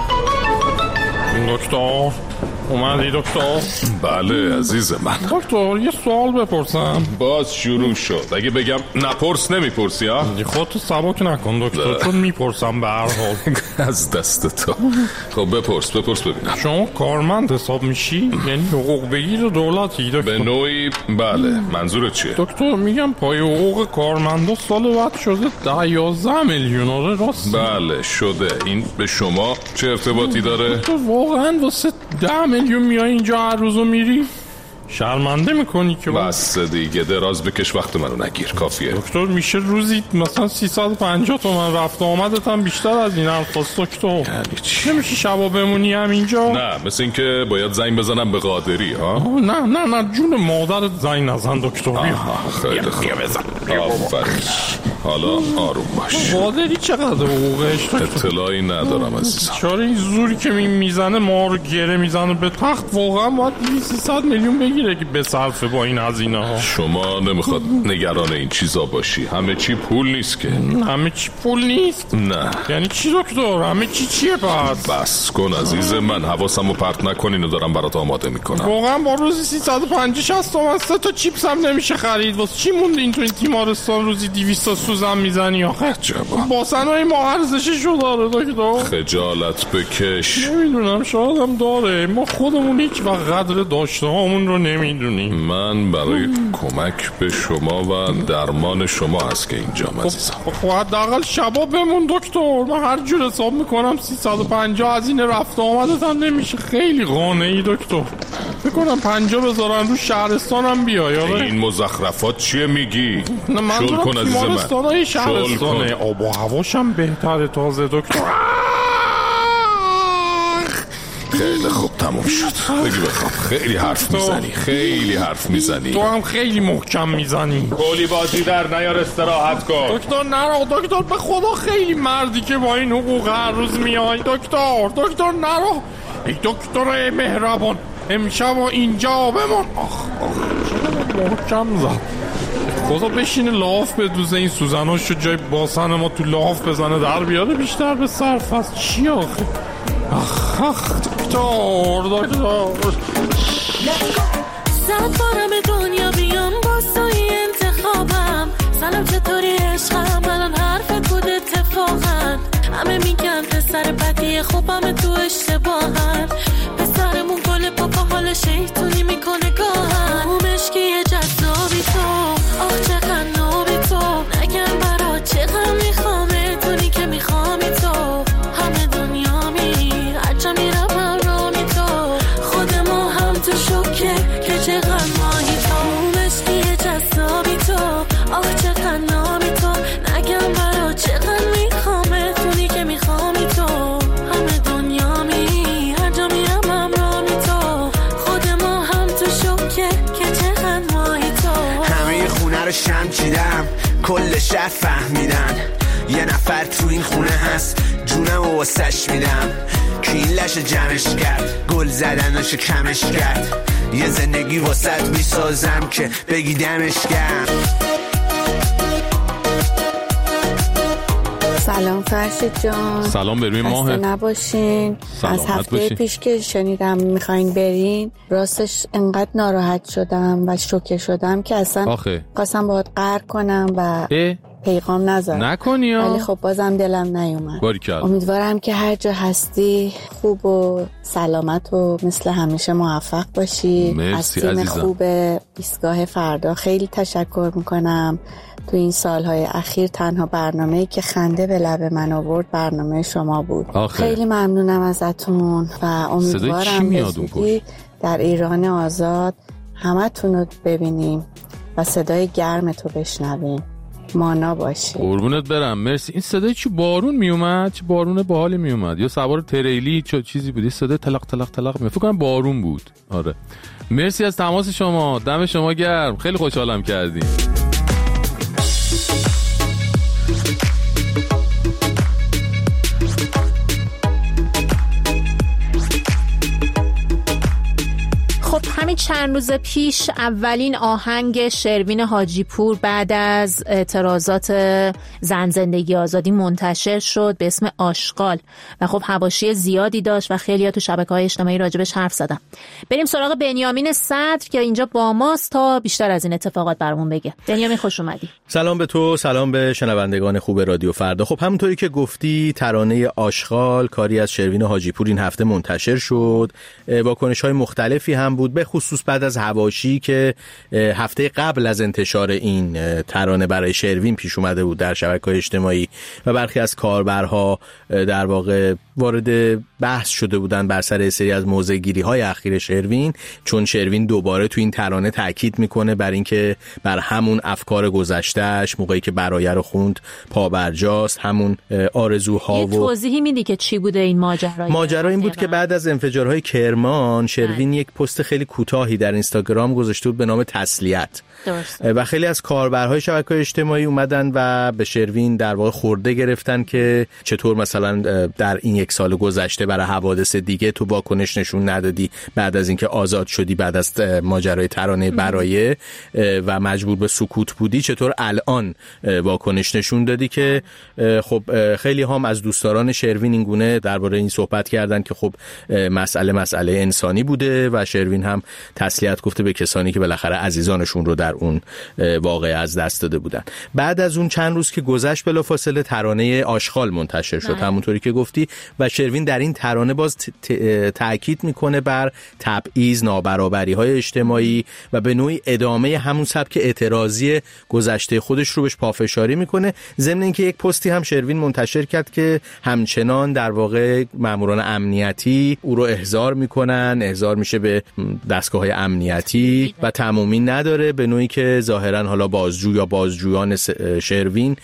دکتر اومدی دکتر؟ بله عزیز من. دکتر یه سوال بپرسم. باز شروع شد. اگه بگم نپرس نمیپرسی ها؟ خودتو سبک نکن دکتر، چون میپرسم به هر حال. از دست تو. خب بپرس بپرس ببینم. شما کارمند حساب میشی؟ یعنی حقوق بگیر دولتی دکتر؟ به نوعی بله. منظورت چیه؟ دکتر میگم پای حقوق کارمندا سال بعد شده ده یازده میلیون. آره راست؟ بله شده. این به شما چه ارتباطی داره؟ دکتر واقعا واسه ده میلیون میای اینجا هر روزو میری؟ شرمنده میکنی که بس دیگه دراز بکش، وقت منو نگیر، کافیه. دکتر میشه روزی مثلا سیصد و پنجاه تومن رفت آمدت هم بیشتر از این الفاظ دکتر. یعنی چی؟ نمیشه شبا بمونی همینجا؟ نه مثل این که باید زنگ بزنم به قادری ها. نه نه نه جون مادرت زنگ نزن دکتر. بیا خیلی خوب بزن. آفرین. حالا آروم باش. قادری چقدر حقوقش؟ اطلاعی ندارم عزیزم. چرا این زوری که می میزنه ما رو گره میزنه به تخت؟ واقعا باید سیصد میلیون بگیره که بصرفه با این هزینه ها. شما نمیخواد نگران این چیزا باشی. همه چی پول نیست که. همه چی پول نیست؟ نه. یعنی چی دکتر؟ همه چی چیه پس؟ بس کن عزیز من، حواسمو پرت نکن، اینو دارم برات آماده میکنم. واقعا با روزی سیصد و پنجاه شصت تومن سه تا چیپس هم نمیشه خرید. واسه چی موندین تو این تیمارستان روزی دویست تا سوزن میزنی آخه؟ با سنای ما ارزششو داره دکتر. خجالت بکش. نمیدونم شاید هم داره، ما خودمون هیچ وقت قدر داشته هامون رو نمیدونیم. من برای کمک به شما و درمان شما هست که اینجام عزیزم. خب حداقل شبا بمون دکتر. من هر جور حساب میکنم سیصد و پنجاه از این رفت آمدت هم نمیشه. خیلی قانعی دکتر. میکنم پنجاه بذارن رو شهرستانم بیای. این مزخرفات چیه میگی؟ شل کن عزیز من. شهرستانه آب و هواشم بهتره تازه دکتر. خیلی خوب تموم شد. بگی بخواب. خیلی حرف میزنی خیلی حرف میزنی تو هم خیلی محکم میزنی. گلی بازی در نیار، استراحت کن. دکتر نرو دکتر، به خدا خیلی مردی که با این حقوق هر روز میای. دکتر دکتر نرو. ای دکتر مهربان امشب اینجا بمون. آخ آخ محکم زد. خدا بشینه لاف بدوزه این سوزناشو جای باسن ما تو لاف بزنه در بیاره بیشتر به صرف از چی آخه؟ آخ آخ دکتر دکتر صد بارم دنیا بیام با سایی انتخابم. سلام چطوری عشقم؟ الان حرفت بود اتفاقا. همه میگن پسر بدی خوبم تو اشتباهن. پسرمون گل پاپا حال شیطونی میکنه گاهن. اون مشکی جذابی تو آخ چقدر نابی تو. نگم برا چقدر میخوامه تونی که میخوامی تو. همه دنیا می هرچه میرم هم رامی تو. خود ما هم تو شکه که چقدر ماهی تو. اون مشکی جذابی تو آخ چقدر نابی تو. نگم برا چقدر میخوامه تونی که میخوامی تو. همه دنیا می هرچه میرم هم رامی تو. خود ما هم تو شکه که چقدر ماهی تو. همه خونه رو شم چیدم، کل شهر فهمیدن یه نفر تو این خونه هست جونم و واسش میدم. که این لش جمعش کرد، گل زدنش کمش کرد. یه زندگی واسط میسازم که بگی دمش کرد. سلام فرشید جان. سلام به روی ماه. خسته نباشین. از هفته باشین. پیش که شنیدم میخواین برین راستش انقدر ناراحت شدم و شوکه شدم که اصلا خواستم باهات قهر کنم و اه؟ پیغام نذارم نکنی ها. ولی خب بازم دلم نیومد. باریکلا. امیدوارم که هر جا هستی خوب و سلامت و مثل همیشه موفق باشی. مرسی از تیم عزیزم. خوب ایستگاه فردا خیلی تشکر میکنم. تو این سالهای اخیر تنها برنامه‌ای که خنده به لب من آورد برنامه شما بود. آخه. خیلی ممنونم ازتون و امیدوارم به زودی در ایران آزاد همتون رو ببینیم و صدای گرم تو بشنویم. مانا باشی. قربونت برم. مرسی. این صدای چی بارون میومد؟ چه بارون باحالی میومد. یا سوار تریلی چه چیزی بود. صدای تلق تلق تلق می فکر کنم بارون بود. آره. مرسی از تماس شما. دم شما گرم. خیلی خوشحالم کردین. خب همه چند روز پیش اولین آهنگ شروین حاجی پور بعد از اعتراضات زن زندگی آزادی منتشر شد به اسم آشغال و خب حواشی زیادی داشت و خیلی‌ها تو شبکه‌های اجتماعی راجبش حرف زدن. بریم سراغ بنیامین صدر که اینجا با ماست تا بیشتر از این اتفاقات برامون بگه. بنیامین خوش اومدی. سلام به تو، سلام به شنوندگان خوب رادیو فردا. خب همونطوری که گفتی ترانه آشغال کاری از شروین حاجی پور این هفته منتشر شد. واکنش‌های مختلفی هم بود، به خصوص بعد از حواشی که هفته قبل از انتشار این ترانه برای شروین پیش اومده بود در شبکه‌های اجتماعی و برخی از کاربرها در واقع وارد بحث شده بودن بر سر سری از موضع‌گیری‌های اخیر شروین، چون شروین دوباره تو این ترانه تاکید میکنه بر اینکه بر همون افکار گذشته‌اش موقعی که برایه رو خوند پابرجاست، همون آرزوها. یه توضیحی میدی که چی بوده این ماجرا؟ ماجرا این بود که بعد از انفجارهای کرمان شروین یک پست خیلی کوتاهی در اینستاگرام گذاشته بود به نام تسلیت. درسته. و خیلی از کاربرهای شبکه‌های اجتماعی اومدن و به شروین در واقع خورده گرفتن که چطور مثلا در این یک سال گذشته برای حوادث دیگه تو واکنش نشون ندادی، بعد از اینکه آزاد شدی بعد از ماجرای ترانه برایه و مجبور به سکوت بودی، چطور الان واکنش نشون دادی. که خب خیلی هم از دوستداران شروین این گونه درباره این صحبت کردن که خب مسئله مسئله انسانی بوده و شروین هم تسلیت گفته به کسانی که بالاخره عزیزانشون رو در اون واقعه از دست داده بودن. بعد از اون چند روز که گذشت بلافاصله ترانه آشغال منتشر شد همونطوری که گفتی و شروین در این ترانه باز تأکید میکنه بر تبعیض، نابرابری‌های اجتماعی و به نوعی ادامه همون سبک اعتراضی گذشته خودش رو بهش پافشاری میکنه. ضمن اینکه یک پستی هم شروین منتشر کرد که همچنان در واقع ماموران امنیتی او رو احضار میکنن، احضار میشه به دستگاه‌های امنیتی و تمومی نداره، به نوعی که ظاهرا حالا بازجو یا بازجویان شروین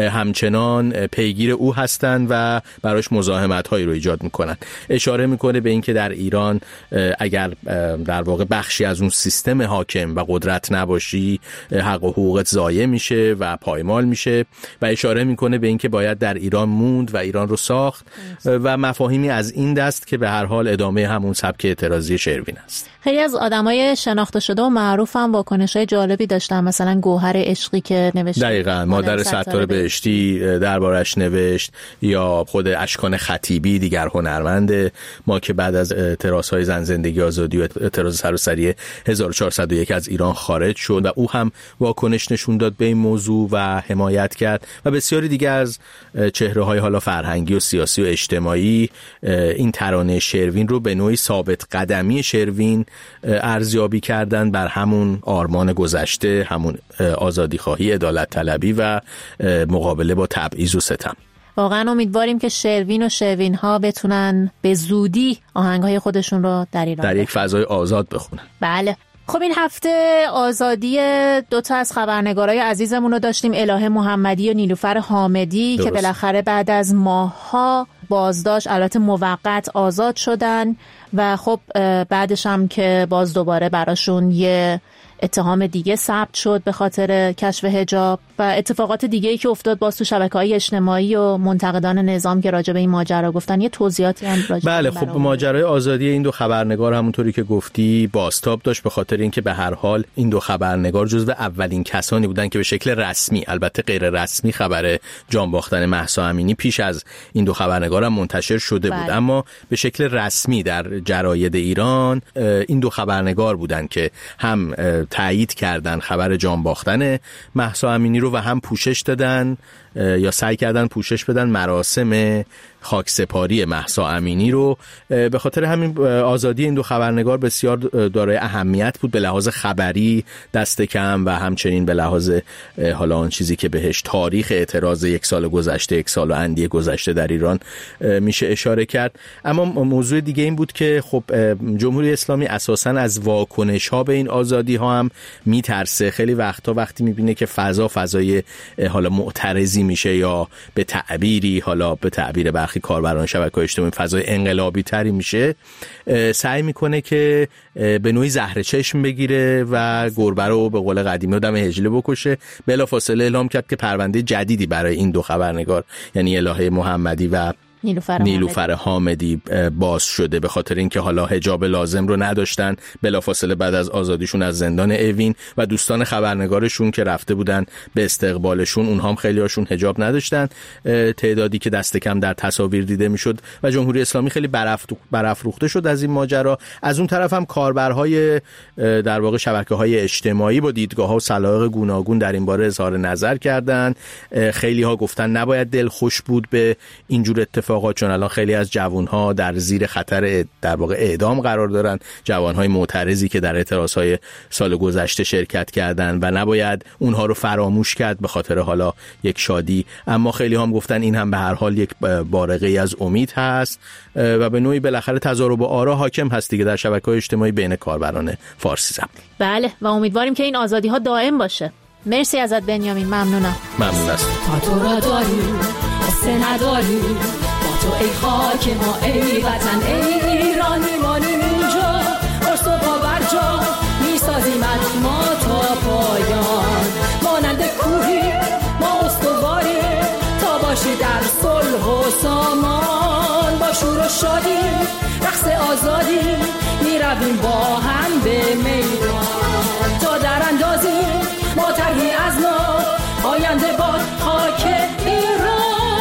همچنان پیگیر او هستن و براش مزاحمت‌هایی رو ایجاد میکنن. اشاره میکنه به اینکه در ایران اگر در واقع بخشی از اون سیستم حاکم و قدرت نباشی حق و حقوقت ضایع میشه و پایمال میشه و اشاره میکنه به اینکه باید در ایران موند و ایران رو ساخت و مفاهیمی از این دست که به هر حال ادامه همون سبک اعتراضی شروین است. خیلی از آدمای شناخته شده و معروف هم واکنش‌های جالبی داشتن، مثلا گوهر عشقی که نوشت دقیقاً مادر ستاره بهشتی دربارش نوشت، یا خود اشکان خطیبی دیگر هنرمند ما که بعد از اعتراض‌های زن زندگی آزادی و اعتراض سراسری هزار و چهارصد و یک از ایران خارج شد و او هم واکنش نشون داد به این موضوع و حمایت کرد و بسیاری دیگه از چهره‌های حالا فرهنگی و سیاسی و اجتماعی این ترانه شروین رو به نوعی ثابت قدمی شروین ارزیابی کردن بر همون آرمان گذشته، همون آزادی خواهی، عدالت طلبی و مقابله با تبعیض و ستم. واقعا امیدواریم که شروین و شروین ها بتونن به زودی آهنگهای خودشون رو در ایران در یک فضای آزاد بخونن. بله. خب این هفته آزادی دوتا از خبرنگارای عزیزمون رو داشتیم، الهه محمدی و نیلوفر حامدی درست. که بالاخره بعد از ماه‌ها بازداشت البته موقت آزاد شدن و خب بعدش هم که باز دوباره براشون یه اتهام دیگه ثبت شد به خاطر کشف حجاب و اتفاقات دیگه‌ای که افتاد باز تو شبکه‌های اجتماعی و منتقدان نظام که راجع به این ماجرا گفتن. یه توضیحاتی هم راجع بله خب ماجرای آزادی این دو خبرنگار همونطوری که گفتی بازتاب داشت به خاطر اینکه به هر حال این دو خبرنگار جزو اولین کسانی بودن که به شکل رسمی، البته غیر رسمی، خبر جان باختن مهسا امینی پیش از این دو خبرنگار هم منتشر شده بله. بود، اما به شکل رسمی در جراید ایران این دو خبرنگار بودن که هم تایید کردن خبر جان باختن مهسا امینی رو و هم پوشش دادن یا سعی کردن پوشش بدن مراسم خاکسپاری مهسا امینی رو. به خاطر همین آزادی این دو خبرنگار بسیار دارای اهمیت بود به لحاظ خبری دست کم و همچنین به لحاظ حالا آن چیزی که بهش تاریخ اعتراض یک سال گذشته، یک سال و اندی گذشته در ایران میشه اشاره کرد. اما موضوع دیگه این بود که خب جمهوری اسلامی اساساً از واکنش ها به این آزادی ها هم میترسه. خیلی وقتا وقتی میبینه که فضا فضای حالا معترضی میشه یا به تعبیری حالا به تعبیر برخی کاربران شبکه‌های اجتماعی فضای انقلابی تری میشه، سعی میکنه که به نوعی زهر چشم بگیره و گربه رو به قول قدیمی دم هجله بکشه. بلافاصله اعلام کرد که پرونده جدیدی برای این دو خبرنگار یعنی الهه محمدی و نیلوفر, نیلوفر حامدی باز شده، به خاطر اینکه حالا حجاب لازم رو نداشتن بلافاصله بعد از آزادیشون از زندان اوین، و دوستان خبرنگارشون که رفته بودن به استقبالشون اونها هم خیلی هاشون حجاب نداشتن، تعدادی که دست کم در تصاویر دیده میشد و جمهوری اسلامی خیلی برافروخته شد از این ماجرا. از اون طرف هم کاربرهای در واقع شبکه‌های اجتماعی با دیدگاه‌ها و سلایق گوناگون در این باره اظهار نظر کردن. خیلی ها گفتن نباید دل خوش بود به اینجور اتفاقات، چون الان خیلی از جوانها در زیر خطر در واقع اعدام قرار دارن، جوانهای معترضی که در اعتراضهای سال گذشته شرکت کردن و نباید اونها رو فراموش کرد به خاطر حالا یک شادی. اما خیلی هم گفتن این هم به هر حال یک بارقه از امید هست و به نوعی بالاخره تضارب آرا حاکم هست دیگه در شبکه‌های اجتماعی بین کاربران فارسی زبان. بله و امیدواریم که این آزادی ها دائم باشه. مرسی ازت بنیامین، ممنونم. ممنون هستم. تا تو را داری قصه نداری، با تو ای خاک ما ای وطن ای ایرانی مانیم اینجا، ارس و باور جا میسازیمت ما تا پایان، مانند کوهی ما استواری تا باشی در صلح و سامان، با شور و شادی رقص آزادی میرویم با هم به میدان، تا در اندازی ما تهی از ما آینده باد خاک ایران.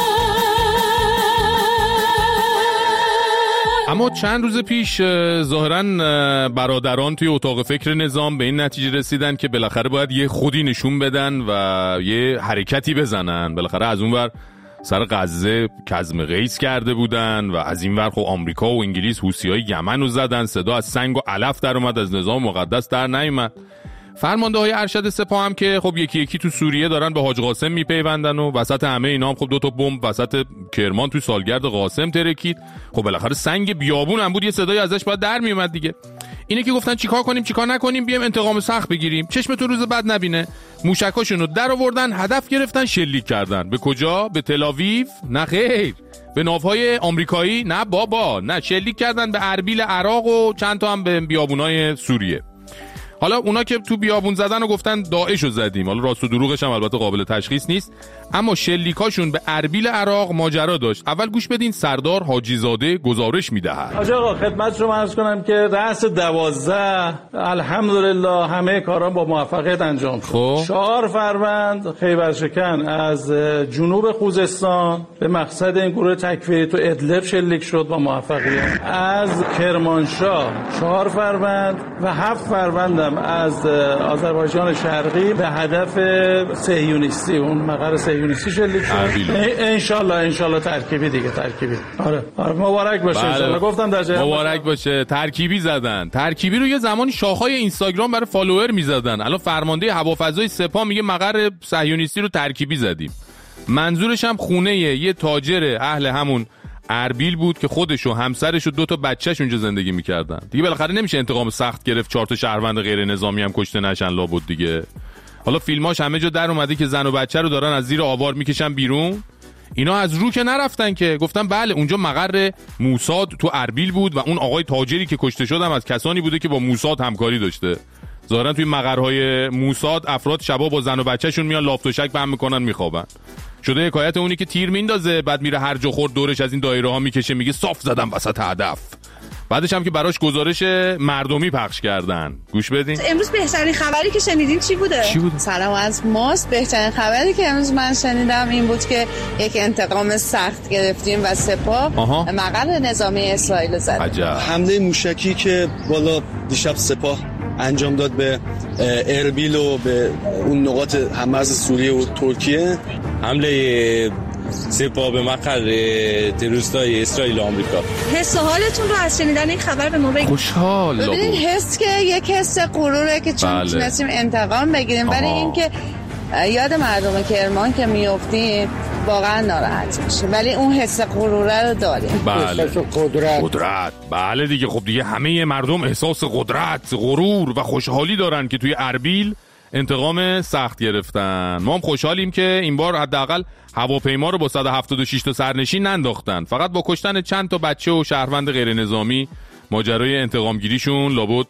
اما چند روز پیش ظاهراً برادران توی اتاق فکر نظام به این نتیجه رسیدن که بالاخره باید یه خودی نشون بدن و یه حرکتی بزنن. بالاخره از اون ور سر غزه کظم قیس کرده بودن و از این ور خب آمریکا و انگلیس حوثیای یمن رو زدن، صدا از سنگ و علف در اومد، از نظام مقدس در نیامد. فرمانده های ارشد سپاه هم که خب یکی یکی تو سوریه دارن به حاج قاسم میپیوندن و وسط همه اینا هم خب دو تا بمب وسط کرمان تو سالگرد قاسم ترکید. خب بالاخره سنگ بیابون هم بود، یه صدایی ازش باید در میومد دیگه. اینه که گفتن چیکار کنیم چیکار نکنیم، بیام انتقام سخت بگیریم، چشمتون روز بد نبینه. موشکاشونو در آوردن، هدف گرفتن، شلیک کردن. به کجا؟ به تل‌آویو؟ نه خیر. به ناوهای آمریکایی؟ نه بابا، نه، شلیک کردن به اربیل عراق و چند تا هم به بیابونای سوریه. حالا اونا که تو بیابون زدن و گفتن داعش رو زدیم، حالا راست و دروغش هم البته قابل تشخیص نیست، اما شلیکاشون به اربیل عراق ماجرا داشت. اول گوش بدین سردار حاجی زاده گزارش میدهد. حاج آقا خدمت شما عرض کنم که رأس دوازده الحمدلله همه کاران با موفقیت انجام شد. چهار فروند خیبرشکن از جنوب خوزستان به مقصد این گروه تکفیری تو ادلب شلیک شد با موفقیت. از کرمانشاه چهار فروند و هفت فروندم از آذربایجان شرقی به هدف صهیونیستی، اون مقر صهیونیستی شلیک شد. ان شاء الله ان شاء الله ترکیبی دیگه ترکیبی. آره آره مبارک باشه ان شاء الله. گفتم در جای مبارک باشه. ترکیبی زدن. ترکیبی رو یه زمانی شاخهای اینستاگرام برای فالوور میزدن. الان فرمانده هوافضای سپاه میگه مقر صهیونیستی رو ترکیبی زدیم. منظورش هم خونه یه تاجر اهل همون اربیل بود که خودش و همسرش و دو تا بچه‌ش اونجا زندگی می‌کردن. دیگه بالاخره نمیشه انتقام سخت گرفت، چهار تا شهروند غیر نظامی هم کشته نشن لابد دیگه. حالا فیلماش همه جا در اومده که زن و بچه رو دارن از زیر آوار میکشن بیرون. اینا از رو که نرفتن که، گفتن بله اونجا مقر موساد تو اربیل بود و اون آقای تاجری که کشته شد هم از کسانی بوده که با موساد همکاری داشته. ظاهرا توی مقرهای موساد افراد شبا با زن و بچه‌شون میان لافت و شک بهم میکنن میخوابن. شده حکایت اونی که تیر میندازه بعد میره هر جا خورد دورش از این دایره ها میکشه، میگه صاف زدم وسط هدف. بعدش هم که براش گزارش مردمی پخش کردن. گوش بدین. امروز بهترین خبری که شنیدین چی بوده؟ چی بود؟ سلام از ماست. بهترین خبری که امروز من شنیدم این بود که یک انتقام سخت گرفتیم و سپاه مقر نظامی اسرائیل زد. عجب. حمله موشکی که بالا دیشب سپاه انجام داد به اربیل و به اون نقاط هم‌مرز سوریه و ترکیه، حمله سپاه به مقر تروریستای اسرائیل و آمریکا. حس و حالتون رو از شنیدن این خبر به ما بگید. خوشحال. ببینید حس که یک حس غروره که چون بله. تونستیم انتقام بگیریم، ولی این که یاد مردم کرمان که میافتیم واقعا ناراحت میشه، ولی اون حس غروره رو داریم. بله. قدرت. قدرت. بله دیگه. خب دیگه همه مردم احساس قدرت، غرور و خوشحالی دارن که توی اربیل انتقام سخت گرفتن. ما هم خوشحالیم که این بار حداقل هواپیما رو با صد و هفتاد و شش تا سرنشین ننداختن، فقط با کشتن چند تا بچه و شهروند غیر نظامی ماجرای انتقام گیریشون لابد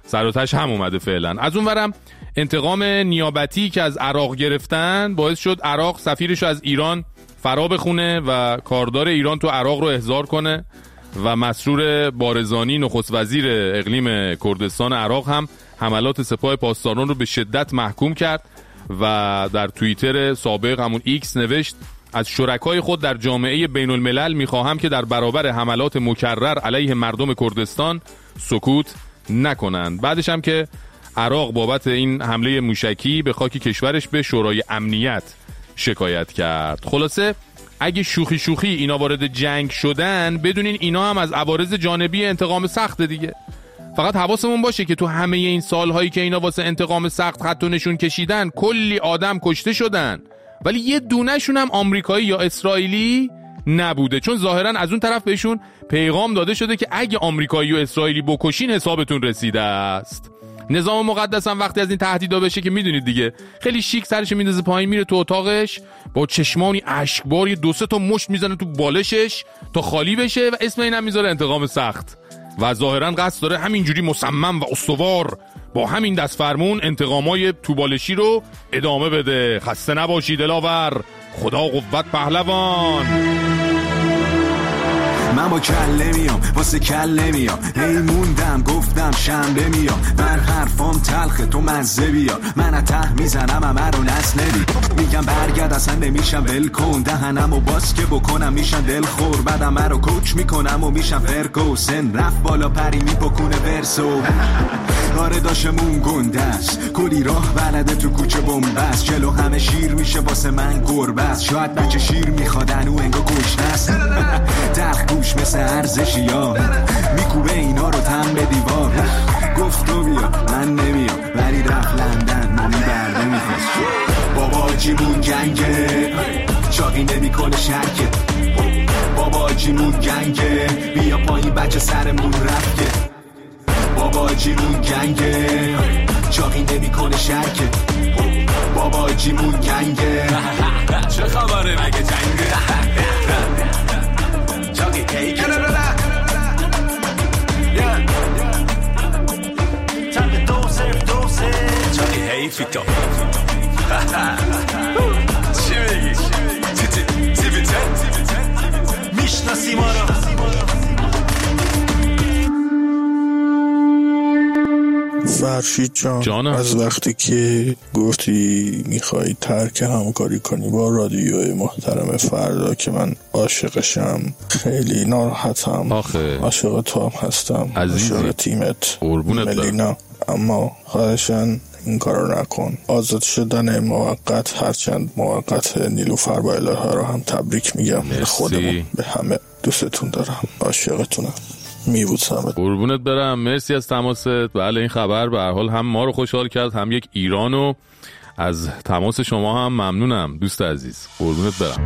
سر و تهش هم اومده فعلا. از اونورم انتقام نیابتی که از عراق گرفتن باعث شد عراق سفیرش از ایران فرا بخونه و کاردار ایران تو عراق رو احضار کنه و مسرور بارزانی نخست وزیر اقلیم کردستان عراق هم حملات سپاه پاسداران رو به شدت محکوم کرد و در توییتر سابق همون ایکس نوشت از شرکای خود در جامعه بین الملل میخواهم که در برابر حملات مکرر علیه مردم کردستان سکوت نکنند. بعدش هم که عراق بابت این حمله موشکی به خاک کشورش به شورای امنیت شکایت کرد. خلاصه اگه شوخی شوخی اینا وارد جنگ شدن بدونین اینا هم از عوارض جانبی انتقام سخت دیگه. فقط حواسمون باشه که تو همه این سالهایی که اینا واسه انتقام سخت خط و نشون کشیدن کلی آدم کشته شدن، ولی یه دونه‌شون هم آمریکایی یا اسرائیلی نبوده، چون ظاهرا از اون طرف بهشون پیغام داده شده که اگه آمریکایی و اسرائیلی بکشین حسابتون رسیده است. نظام مقدس هم وقتی از این تهدیدا بشه که میدونید دیگه خیلی شیک سرش میندازه پایین میره تو اتاقش با چشمانی اشکبار دو سه تا مشت میزنه تو بالشش تا خالی بشه و اسم اینم میذاره انتقام سخت و ظاهرا قصد داره همینجوری مصمم و استوار با همین دست فرمون انتقامای تو بالشی رو ادامه بده. خسته نباشی دلاور، خدا قوت پهلوان. من با کله میام واسه کله میام، هی موندم گفتم شنبه میام، من حرفام تلخه تو مزه بیا، من ته میزنم همه رو نسل نبی، میگم برگرد اصلا نمیشم ول کن، دهنم و باز که بکنم میشم دل خور، بعدم من رو کوچ میکنم و میشم فرگوسن، رفت بالا پری میپکونه ورسو آره داشمون گنده است، کلی راه بلده تو کوچه بومبست، جلو همه شیر میشه واسه من گربه است، شاید بچه شیر میخوادن و انگا گوشت است تلخ گوش مثل ارزشی ها میکوبه اینا رو تن به دیوار، گفت تو بیا من نمیام ولی رفت لندن مامی برده میخواست، بابا جیمون گنگه چاقی نمیکنه شرکه، بابا جیمون گنگه بیا پایین بچه سرمون رفته، بابا جیمون گنگه چاقی نمیکنه شرکه، بابا جیمون گنگه چه خبره مگه جنگه چاقی هی چاقی دوسه دوسه چاقی هی فیتا چی بگی چی چی چی بیچه میشناسی ما رو فرشید جان جانم. از وقتی که گفتی میخوای ترک همکاری کنی با رادیوی محترم فردا که من عاشقشم خیلی ناراحتم، آخه عاشق تو هم هستم، عاشق تیمت ملینا، اما خواهشن این کارو نکن. آزاد شدن موقت هرچند موقت نیلوفر با الهه رو هم تبریک میگم به خودمون به همه، دوستتون دارم، عاشقتونم، میبوسمت. قربونت برم، مرسی از تماست. بله این خبر به هر حال هم ما رو خوشحال کرد هم یک ایرانو. از تماس شما هم ممنونم دوست عزیز، قربونت برم.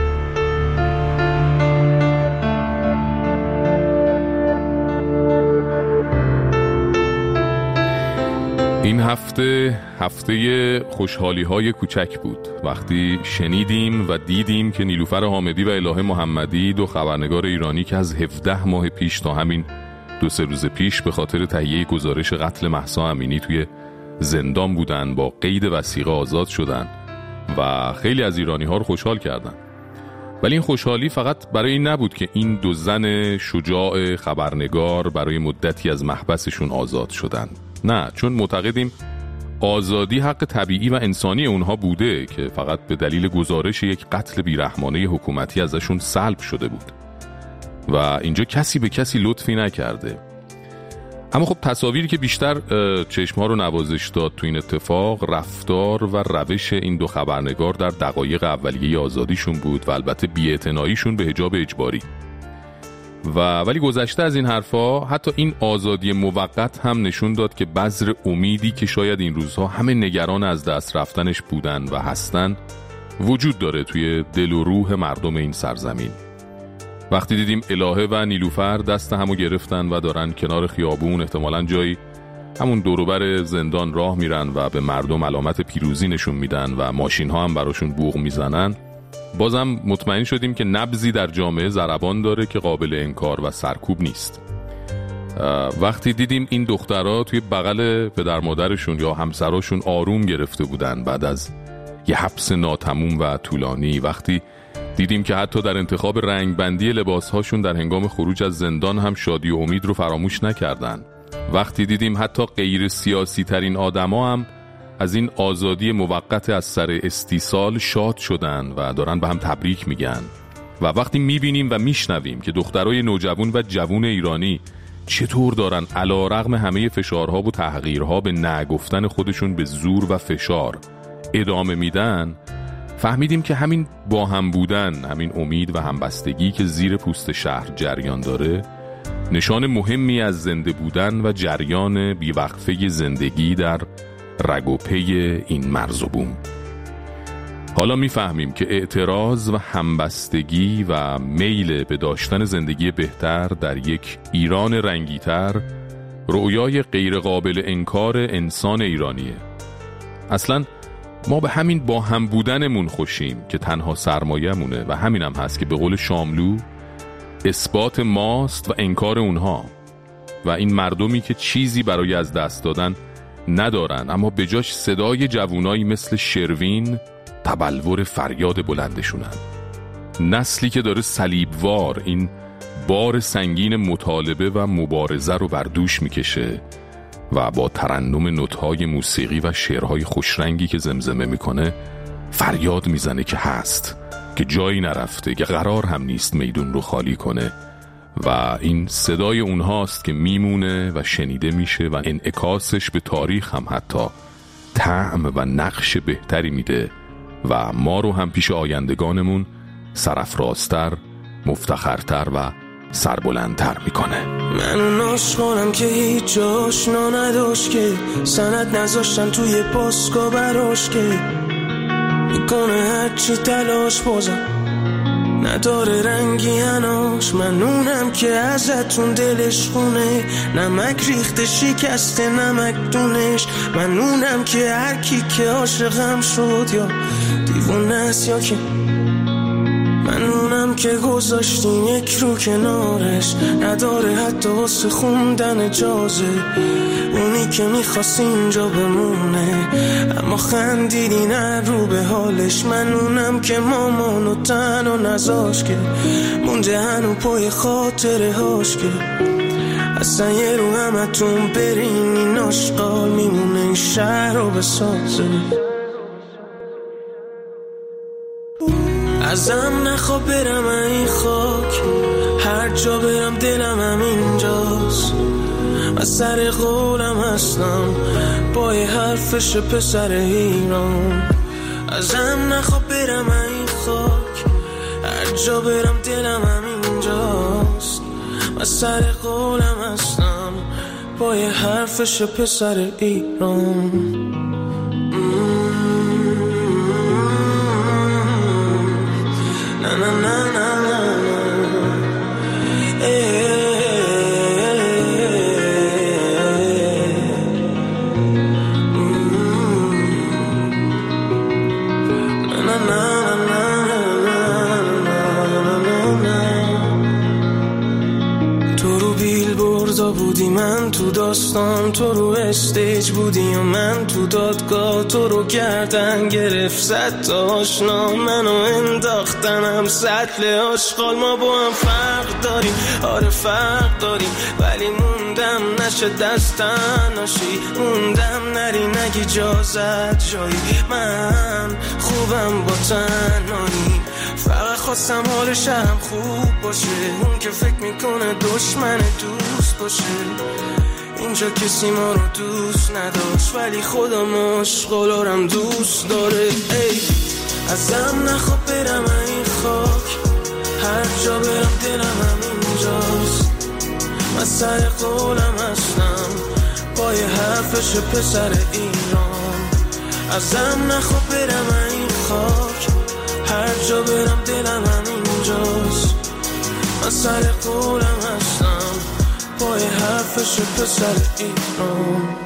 این هفته هفته خوشحالی های کوچک بود وقتی شنیدیم و دیدیم که نیلوفر حامدی و الهه محمدی دو خبرنگار ایرانی که از هفده ماه پیش تا همین دو سه روز پیش به خاطر تهیه گزارش قتل مهسا امینی توی زندان بودن با قید وثیقه آزاد شدن و خیلی از ایرانی ها رو خوشحال کردن. ولی این خوشحالی فقط برای این نبود که این دو زن شجاع خبرنگار برای مدتی از محبسشون آزاد شدن، نه، چون معتقدیم آزادی حق طبیعی و انسانی اونها بوده که فقط به دلیل گزارش یک قتل بیرحمانه حکومتی ازشون سلب شده بود و اینجا کسی به کسی لطفی نکرده. اما خب تصاویری که بیشتر چشمها رو نوازش داد تو این اتفاق رفتار و روش این دو خبرنگار در دقایق اولیه آزادیشون بود و البته بی‌اعتناییشون به حجاب اجباری. و ولی گذشته از این حرفا حتی این آزادی موقت هم نشون داد که بذر امیدی که شاید این روزها همه نگران از دست رفتنش بودن و هستن وجود داره توی دل و روح مردم این سرزمین. وقتی دیدیم الهه و نیلوفر دست همو گرفتن و دارن کنار خیابون احتمالاً جایی همون دوروبر زندان راه میرن و به مردم علامت پیروزی نشون میدن و ماشین ها هم براشون بوق میزنن، بازم مطمئن شدیم که نبضی در جامعه ضربان داره که قابل انکار و سرکوب نیست. وقتی دیدیم این دخترها توی بغل پدر مادرشون یا همسراشون آروم گرفته بودن بعد از یه حبس ناتموم و طولانی، وقتی دیدیم که حتی در انتخاب رنگ بندی لباسهاشون در هنگام خروج از زندان هم شادی و امید رو فراموش نکردن، وقتی دیدیم حتی غیر سیاسی ترین آدما هم از این آزادی موقت از سر استیصال شاد شدن و دارن به هم تبریک میگن، و وقتی میبینیم و میشنویم که دخترای نوجوان و جوون ایرانی چطور دارن علیرغم همه فشارها و تحقیرها به نگفتن خودشون به زور و فشار ادامه میدن، فهمیدیم که همین با هم بودن، همین امید و همبستگی که زیر پوست شهر جریان داره، نشان مهمی از زنده بودن و جریان بیوقفه زندگی در رگ و پی این مرز و بوم. حالا میفهمیم که اعتراض و همبستگی و میل به داشتن زندگی بهتر در یک ایران رنگیتر رؤیای غیرقابل انکار انسان ایرانیه. اصلا ما به همین با هم بودنمون خوشیم که تنها سرمایه‌مونه و همینم هم هست که به قول شاملو اثبات ماست و انکار اونها، و این مردمی که چیزی برای از دست دادن ندارن اما به جاش صدای جوونایی مثل شروین تبلور فریاد بلندشونن، نسلی که داره صلیبوار این بار سنگین مطالبه و مبارزه رو بر دوش میکشه و با ترنم نوت‌های موسیقی و شعرهای خوشرنگی که زمزمه میکنه فریاد میزنه که هست، که جایی نرفته، که قرار هم نیست میدون رو خالی کنه، و این صدای اونهاست که میمونه و شنیده میشه و انعکاسش به تاریخ هم حتی طعم و نقش بهتری میده و ما رو هم پیش آیندگانمون سرافرازتر، مفتخرتر و سربلندتر میکنه. من اون عاشقانم که هیچ جاش نداشت، که سند نذاشتن توی پاسکا براش، که میکنه هرچی تلاش بازم نداره رنگی هناش. من اونم که ازتون دلش خونه، نمک ریخته شکسته نمک دونش. من اونم که هر کی که عاشقم شد یا دیوونه است یا که من اونم که گذاشتین یک رو کنارش، نداره حتی واسه خوندن اجازه. اونی که میخواست اینجا بمونه اما خندیدین رو به حالش. من اونم که مامانو تنها نذاش، که مونده هنو پای خاطره هاش، که اصلا یه رو همتون برین این آشقال میمونه این شهر رو بسازه. ازم نخواه برم این خاک، هر جا برم دلم هم اینجاست. من سر قولم هستم با یه حرفش پسر ایران. ازم نخواه برم این خاک، هر جا برم دلم هم اینجاست. من سر قولم هستم با یه حرفش پسر ایران. Na na na na na بودی من تو داستان، تو رو استیج بودی و من تو دادگاه. تو رو گردن گرفت صد تا آشنا، منو انداختنم سطل آشغال. ما با هم فرق داریم، آره فرق داریم، ولی موندم نشه دستن ناشی. موندم نری نگی جازت جایی، من خوبم با تنهایی. فقط خواستم حالش هم خوب باشه، اون که فکر میکنه دشمن دوست باشه. اینجا کسی ما رو دوست نداشت ولی خدا مشغولارم دوست داره. ای ازم نخواه برم این خاک، هر جا برم دلم هم اینجاست. من سر قولم هستم با یه حرفش پسر ایران. ازم نخواه برم این خاک، هر جا برم دلم هم اینجاست. من سر قولم هستم با یه حرفش پسر ایران.